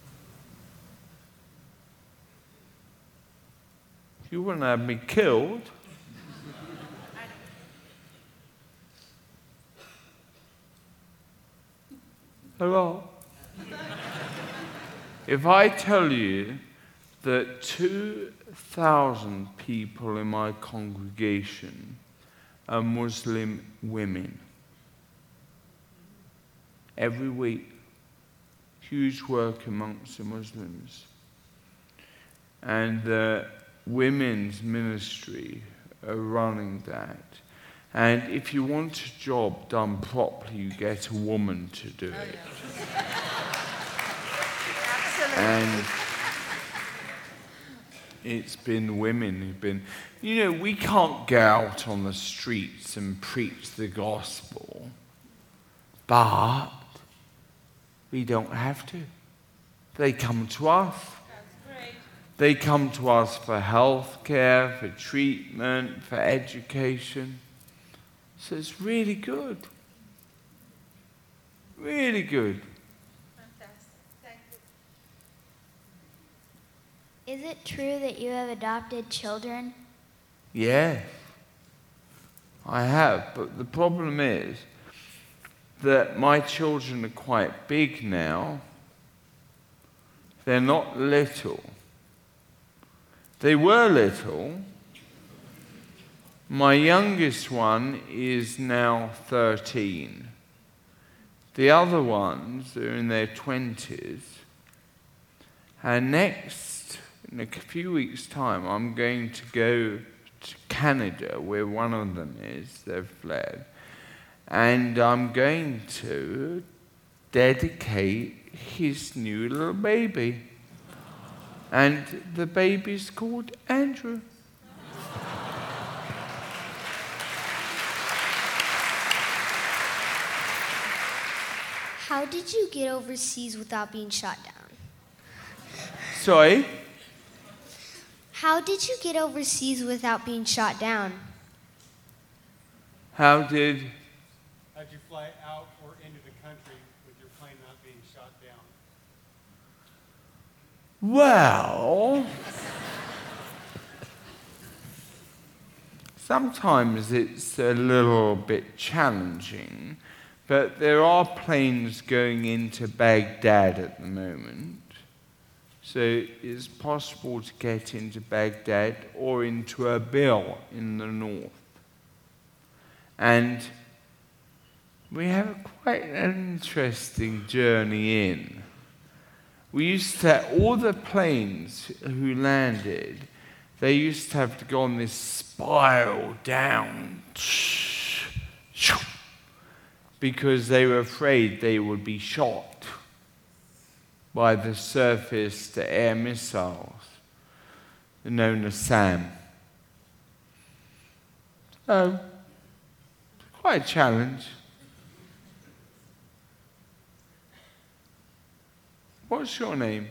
You wouldn't have me killed. Hello? If I tell you that two thousand people in my congregation are Muslim women, every week, huge work amongst the Muslims, and the women's ministry are running that. And if you want a job done properly, you get a woman to do it. Oh, yeah. And it's been women who've been, you know, we can't go out on the streets and preach the gospel, but we don't have to. They come to us. They come to us for health care, for treatment, for education. So it's really good. Really good. Fantastic. Thank you. Is it true that you have adopted children? Yes, I have. But the problem is that my children are quite big now. They're not little. They were little. My youngest one is now thirteen. The other ones are in their twenties. And next, in a few weeks' time, I'm going to go to Canada, where one of them is. They've fled. And I'm going to dedicate his new little baby. And the baby's called Andrew. How did you get overseas without being shot down? Sorry? How did you get overseas without being shot down? How did... How'd you fly out or into the country with your plane not being shot down? Well, sometimes it's a little bit challenging, but there are planes going into Baghdad at the moment. So it's possible to get into Baghdad or into Erbil in the north. And we have quite an interesting journey in. We used to, all the planes who landed, they used to have to go on this spiral down because they were afraid they would be shot by the surface-to-air missiles known as SAM. So, quite a challenge. What's your name?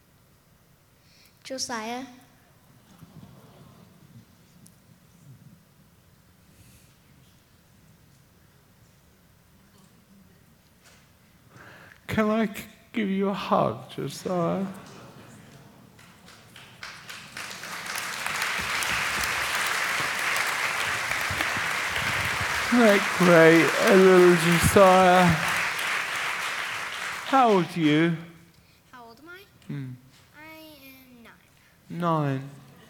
Josiah. Can I c- give you a hug, Josiah? Right, great, a little Josiah. How old are you? How old am I? Hmm. I am nine. Nine.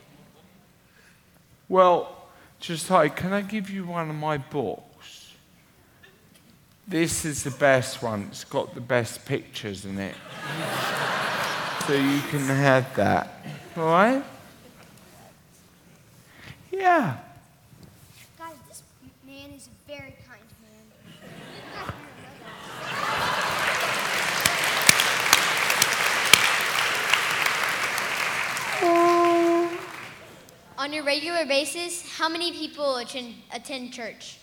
Well, Josiah, can I give you one of my books? This is the best one. It's got the best pictures in it. So you can have that. All right? Yeah. Guys, this man is a very kind man. On a regular basis, how many people attend, attend church?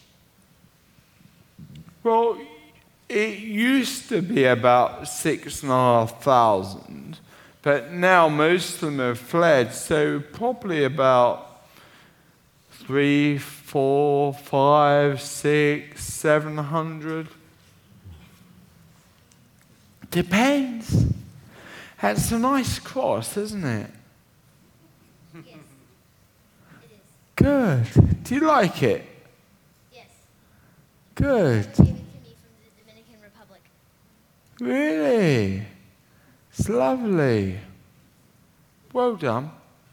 Well, it used to be about six and a half thousand, but now most of them have fled, so probably about three, four, five, six, seven hundred. Depends. That's a nice cross, isn't it? Yes, it is. Good. Do you like it? Yes. Good. They gave it to me from the Dominican Republic. Really? It's lovely. Well done.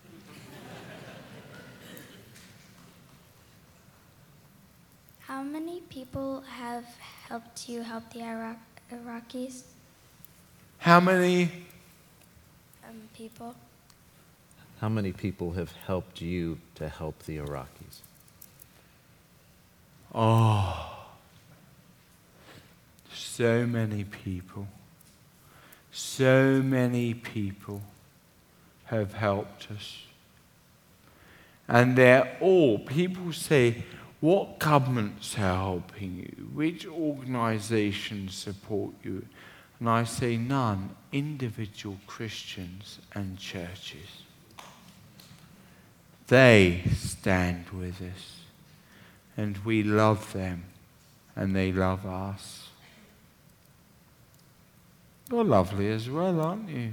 How many people have helped you help the Iraq, Iraqis? How many? Um, people. How many people have helped you to help the Iraqis? Oh, so many people. So many people have helped us. And they're all, people say, what governments are helping you? Which organizations support you? And I say none, individual Christians and churches. They stand with us, and we love them, and they love us. You're lovely as well, aren't you?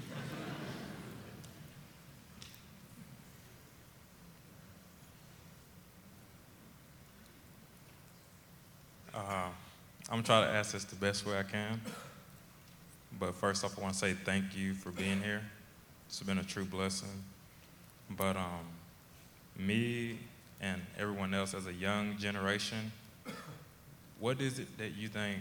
Uh, I'm trying to ask this the best way I can. But first off, I want to say thank you for being here. It's been a true blessing. But um, me and everyone else as a young generation, what is it that you think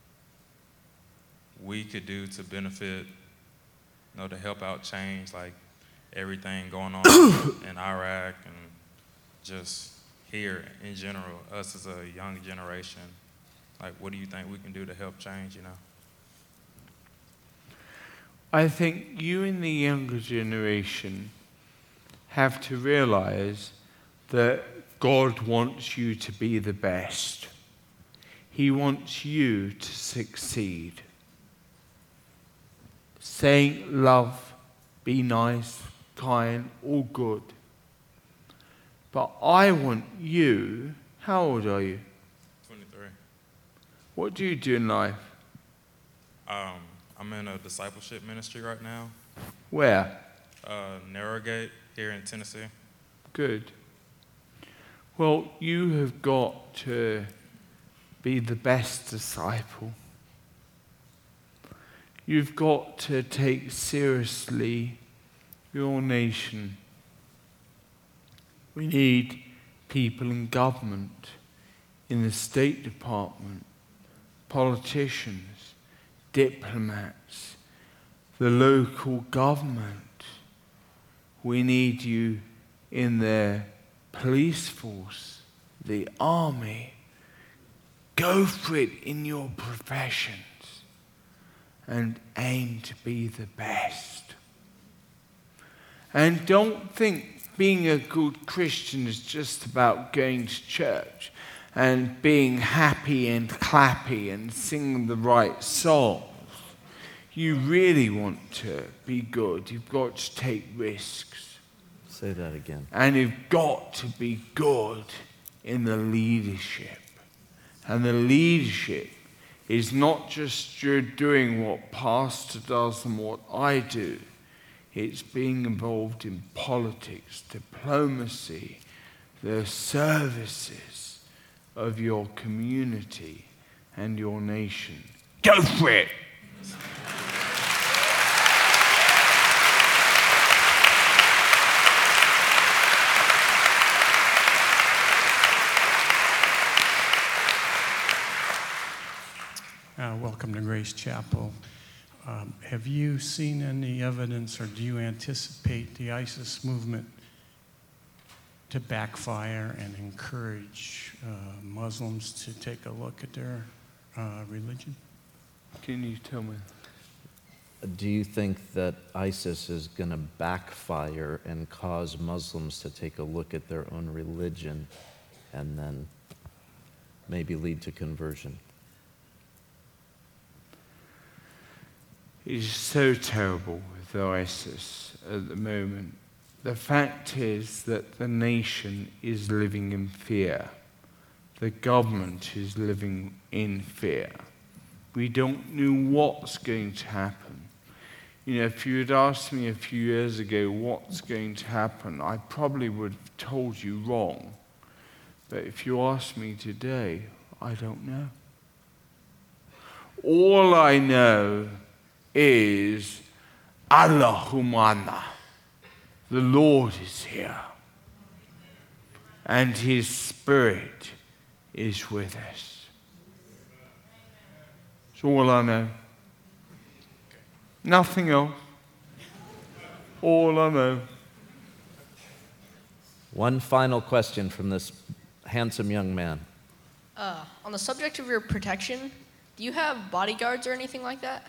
we could do to benefit, you know, to help out change, like everything going on in Iraq and just here in general, us as a young generation? Like, what do you think we can do to help change, you know? I think you in the younger generation have to realize that God wants you to be the best. He wants you to succeed. Saying love, be nice, kind, all good. But I want you, how old are you? What do you do in life? Um, I'm in a discipleship ministry right now, Where? uh, Narrowgate here in Tennessee. Good. Well, you have got to be the best disciple. You've got to take seriously your nation. We need people in government, in the State Department, politicians, diplomats, the local government. We need you in the police force, the army. Go for it in your professions and aim to be the best. And don't think being a good Christian is just about going to church and being happy and clappy and singing the right songs. You really want to be good, you've got to take risks. Say that again. And you've got to be good in the leadership. And the leadership is not just you're doing what pastor does and what I do. It's being involved in politics, diplomacy, the services of your community and your nation. Go for it! Uh, welcome to Grace Chapel. Um, have you seen any evidence, or do you anticipate the ISIS movement to backfire and encourage uh, Muslims to take a look at their uh, religion? Can you tell me? Do you think that ISIS is going to backfire and cause Muslims to take a look at their own religion and then maybe lead to conversion? It's so terrible with ISIS at the moment. The fact is that the nation is living in fear. The government is living in fear. We don't know what's going to happen. You know, if you had asked me a few years ago what's going to happen, I probably would have told you wrong. But if you ask me today, I don't know. All I know is Allahumma, the Lord is here, and His Spirit is with us. That's all I know. Nothing else. All I know. One final question from this handsome young man. Uh, on the subject of your protection, do you have bodyguards or anything like that?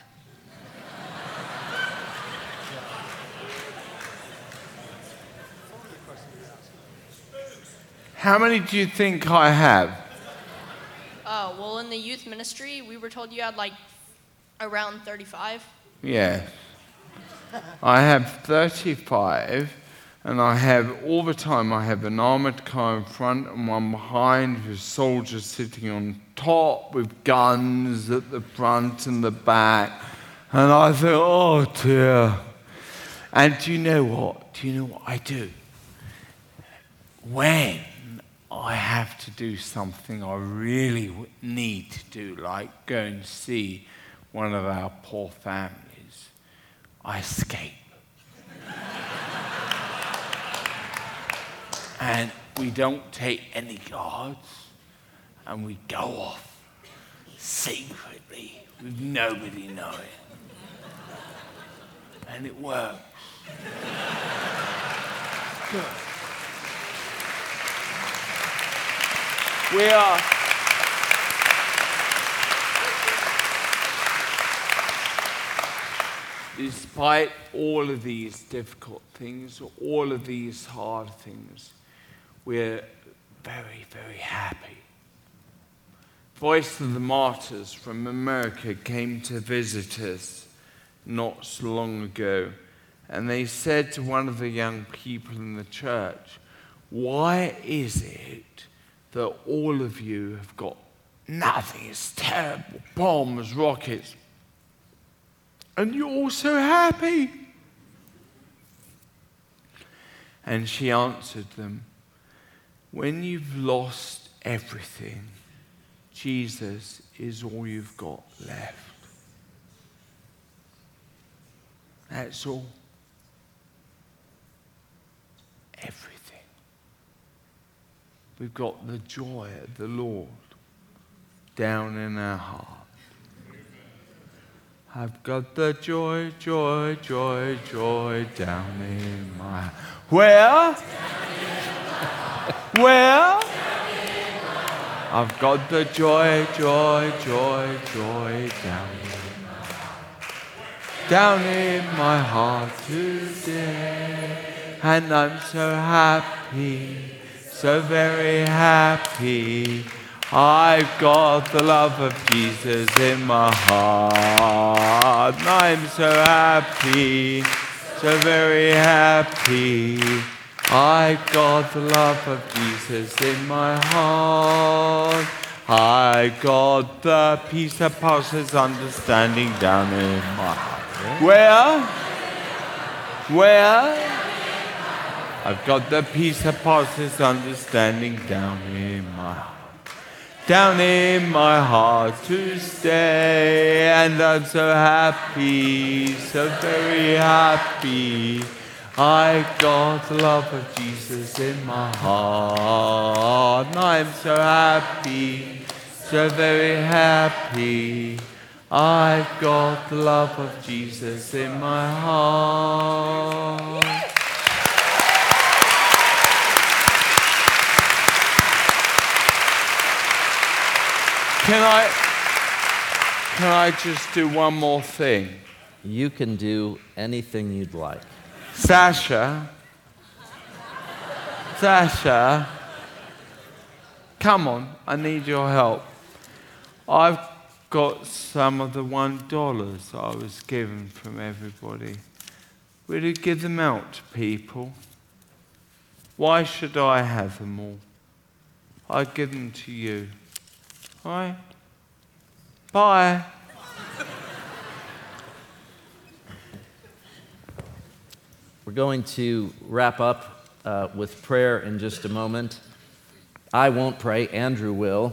How many do you think I have? Uh, well, in the youth ministry, we were told you had like around thirty-five. Yes. I have thirty-five, and I have, all the time, I have an armored car in front and one behind with soldiers sitting on top with guns at the front and the back. And I thought, oh dear. And do you know what? Do you know what I do? When I have to do something I really need to do, like go and see one of our poor families, I escape. And we don't take any guards, and we go off secretly with nobody knowing. And it works. Good. We are despite all of these difficult things, all of these hard things, we're very, very happy. Voice of the Martyrs from America came to visit us not so long ago, and they said to one of the young people in the church, why is it that all of you have got nothing. It's terrible. Bombs, rockets. And you're all so happy. And she answered them, when you've lost everything, Jesus is all you've got left. That's all. Everything. We've got the joy of the Lord down in our heart. I've got the joy, joy, joy, joy down in my heart. Where? Where? I've got the joy, joy, joy, joy down in my heart. Down in my heart today. And I'm so happy, so very happy. I've got the love of Jesus in my heart. And I'm so happy, so very happy. I've got the love of Jesus in my heart. I got the peace that passes understanding down in my heart. Where? Where? I've got the peace that passes understanding down in my heart. Down in my heart to stay. And I'm so happy, so very happy. I got the love of Jesus in my heart. And I'm so happy, so very happy. I've got the love of Jesus in my heart. Can I, can I just do one more thing? You can do anything you'd like. Sasha, Sasha, come on, I need your help. I've got some of the one dollars I was given from everybody. Will you give them out to people? Why should I have them all? I give them to you. All right? Bye. We're going to wrap up uh, with prayer in just a moment. I won't pray, Andrew will.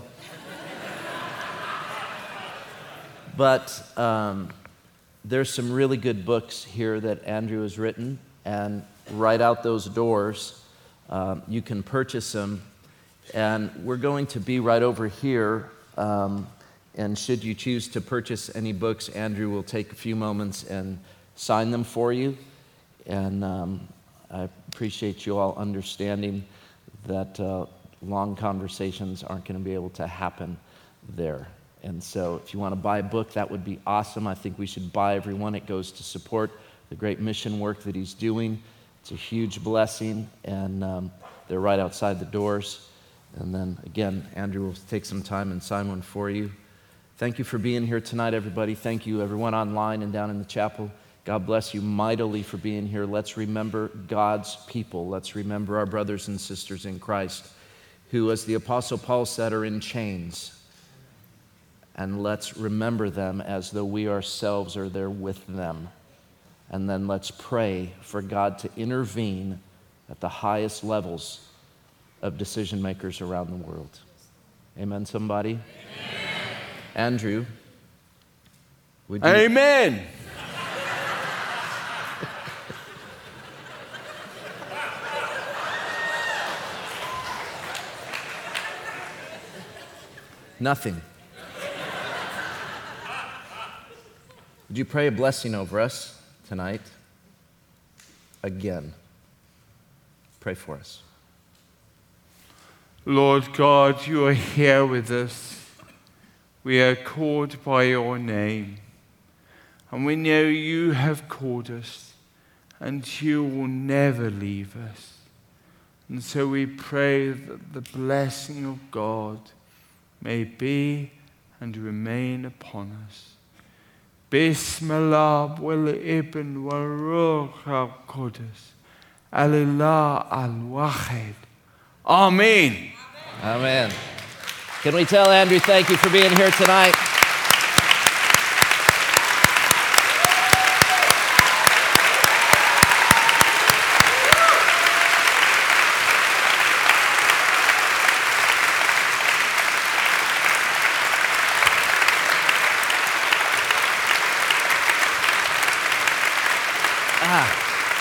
But um, there's some really good books here that Andrew has written, and right out those doors, um, you can purchase them. And we're going to be right over here. Um, and should you choose to purchase any books, Andrew will take a few moments and sign them for you. And um, I appreciate you all understanding that uh, long conversations aren't going to be able to happen there. And so if you want to buy a book, that would be awesome. I think we should buy every one. It goes to support the great mission work that he's doing. It's a huge blessing, and um, they're right outside the doors. And then, again, Andrew will take some time and sign one for you. Thank you for being here tonight, everybody. Thank you, everyone online and down in the chapel. God bless you mightily for being here. Let's remember God's people. Let's remember our brothers and sisters in Christ who, as the Apostle Paul said, are in chains. And let's remember them as though we ourselves are there with them. And then let's pray for God to intervene at the highest levels of decision makers around the world. Amen, somebody? Amen. Andrew, would you... Amen. Nothing. Would you pray a blessing over us tonight? Again. Pray for us. Lord God, you are here with us. We are called by your name. And we know you have called us, and you will never leave us. And so we pray that the blessing of God may be and remain upon us. Bismillah wal ibn wal ruh al qudus. Alillah al wahid. Amen. Amen. Can we tell Andrew thank you for being here tonight? Ah.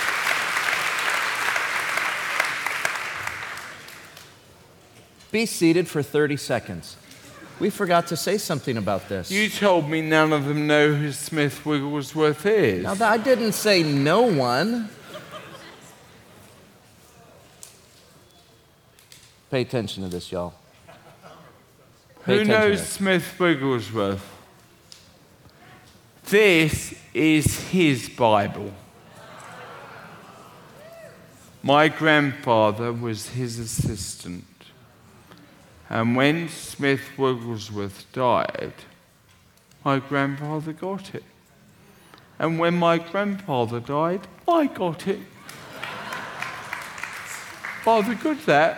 Be seated for thirty seconds. We forgot to say something about this. You told me none of them know who Smith Wigglesworth is. Now, I didn't say no one. Pay attention to this, y'all. Pay Who attention to knows this. Smith Wigglesworth? This is his Bible. My grandfather was his assistant. And when Smith Wigglesworth died, my grandfather got it. And when my grandfather died, I got it. Rather good, that.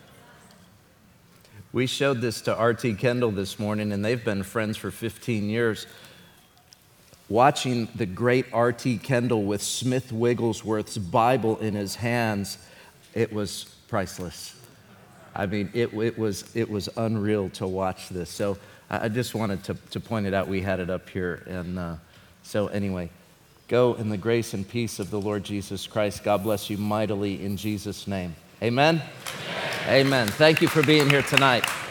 We showed this to R T Kendall this morning, and they've been friends for fifteen years. Watching the great R T Kendall with Smith Wigglesworth's Bible in his hands, it was priceless. I mean, it, it, was, it was unreal to watch this. So I just wanted to, to point it out. We had it up here. And uh, so anyway, go in the grace and peace of the Lord Jesus Christ. God bless you mightily in Jesus' name. Amen? Amen. Amen. Thank you for being here tonight.